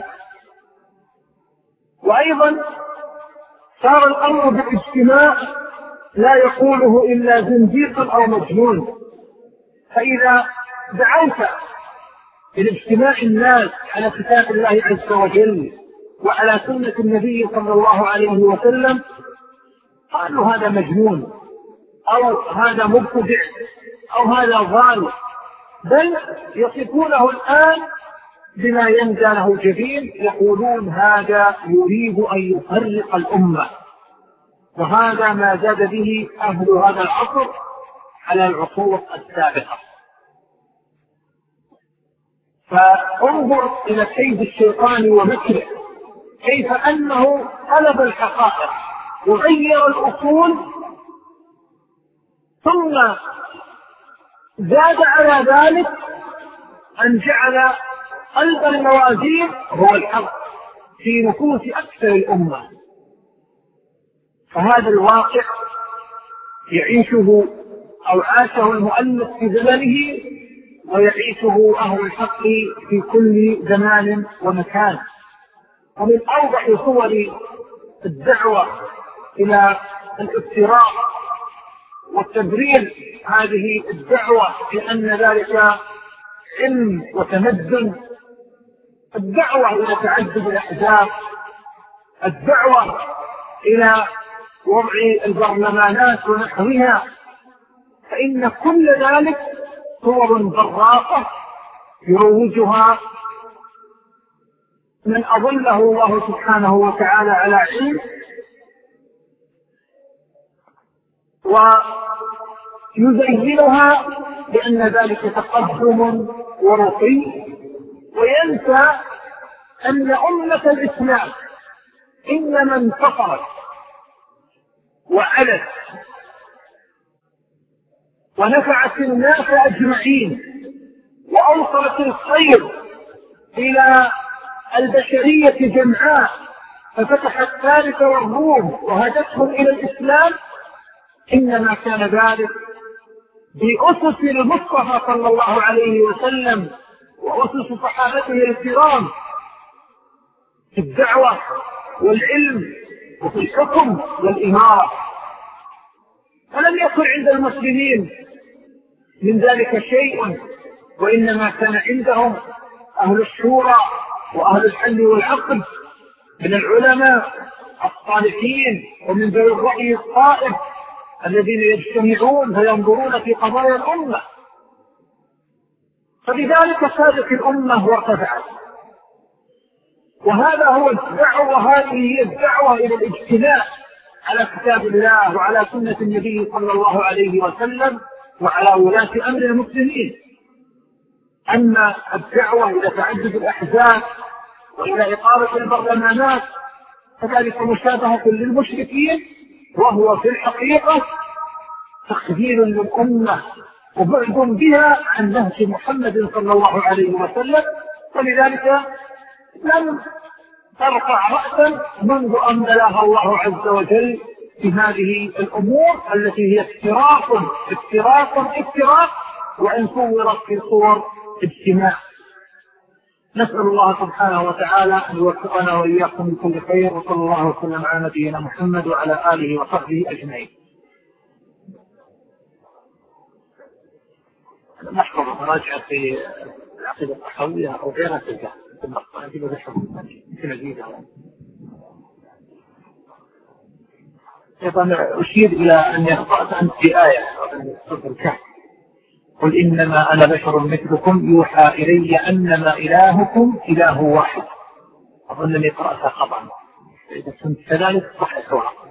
[SPEAKER 3] وأيضا صار الأمر بالاجتماع لا يقوله إلا زنديق أو مجنون. فإذا دعوت إلى اجتماع الناس على كتاب الله عز وجل وعلى سنة النبي صلى الله عليه وسلم قالوا هذا مجنون أو هذا مبتدع أو هذا ضال، بل يصفونه الآن بما يندى له جبين، يقولون هذا يريد أن يفرق الأمة. وهذا ما زاد به أهل هذا العصر على العصور السابقة. فانظر إلى كيد الشيطان ومكره، كيف أنه قلب الحقائق وغير الأصول، ثم زاد على ذلك أن جعل قلب الموازين هو الحق في نفوس أكثر الأمة. فهذا الواقع يعيشه أو عاشه المؤلف في زمنه ويعيشه أهل الحق في كل زمان ومكان. ومن أوضح صور الدعوة إلى الافتراء والتبرير هذه الدعوة بأن ذلك علم وتمدن، الدعوة إلى تعدد الأحزاب، الدعوة إلى وضع البرلمانات ونحوها، فإن كل ذلك صور براقة يروجها من أظله الله سبحانه وتعالى على علم ويزينها بأن ذلك تقدم ورقي، وينسى أن أمة الإسلام إنما انتصرت وعلت ونفعت الناس أجمعين وأوصلت الخير إلى البشرية جمعاء، ففتحت فارس والروم وهدتهم إلى الإسلام، إنما كان ذلك بأسس المصطفى صلى الله عليه وسلم وأسس صحابته الكرام في الدعوة والعلم وفي الحكم والإمارة. فلم يكن عند المسلمين من ذلك شيء، وإنما كان عندهم أهل الشورى وأهل الحل والعقل من العلماء الصالحين ومن ذوي الرأي الصائب الذين يجتمعون فينظرون في قضايا الأمة، فبذلك سادت الأمة وارتفعت. وهذا هو الدعوة، وهذه هي الدعوة إلى الاجتماع على كتاب الله وعلى سنة النبي صلى الله عليه وسلم وعلى ولاة أمر المسلمين. أما الدعوة إلى تعدد الأحزاب وإلى إقامة البرلمانات فذلك مشابهة للمشركين، وهو في الحقيقة تخذيل للأمة وبعد بها عن نهج محمد صلى الله عليه وسلم. ولذلك لم ترفع رأسا منذ أن بلاها الله عز وجل في هذه الأمور التي هي افتراق وإن صورت في صور اجتماع. نسأل الله سبحانه وتعالى أن يوفقنا وإياكم بكل خير، وصلى الله وسلم على نبينا محمد وعلى آله وصحبه أجمعين. نحفظ مراجعة في العقيدة الصحوية أو غيرها في الجهة أيضا أشير إلى أن يخطأت أنت في آية سورة الكهف: قل إنما أنا بشر مثلكم يوحى إلي أنما إلهكم إله واحد. أظنني قرأتها خطأ، إذا كنت كذلك صح سواء.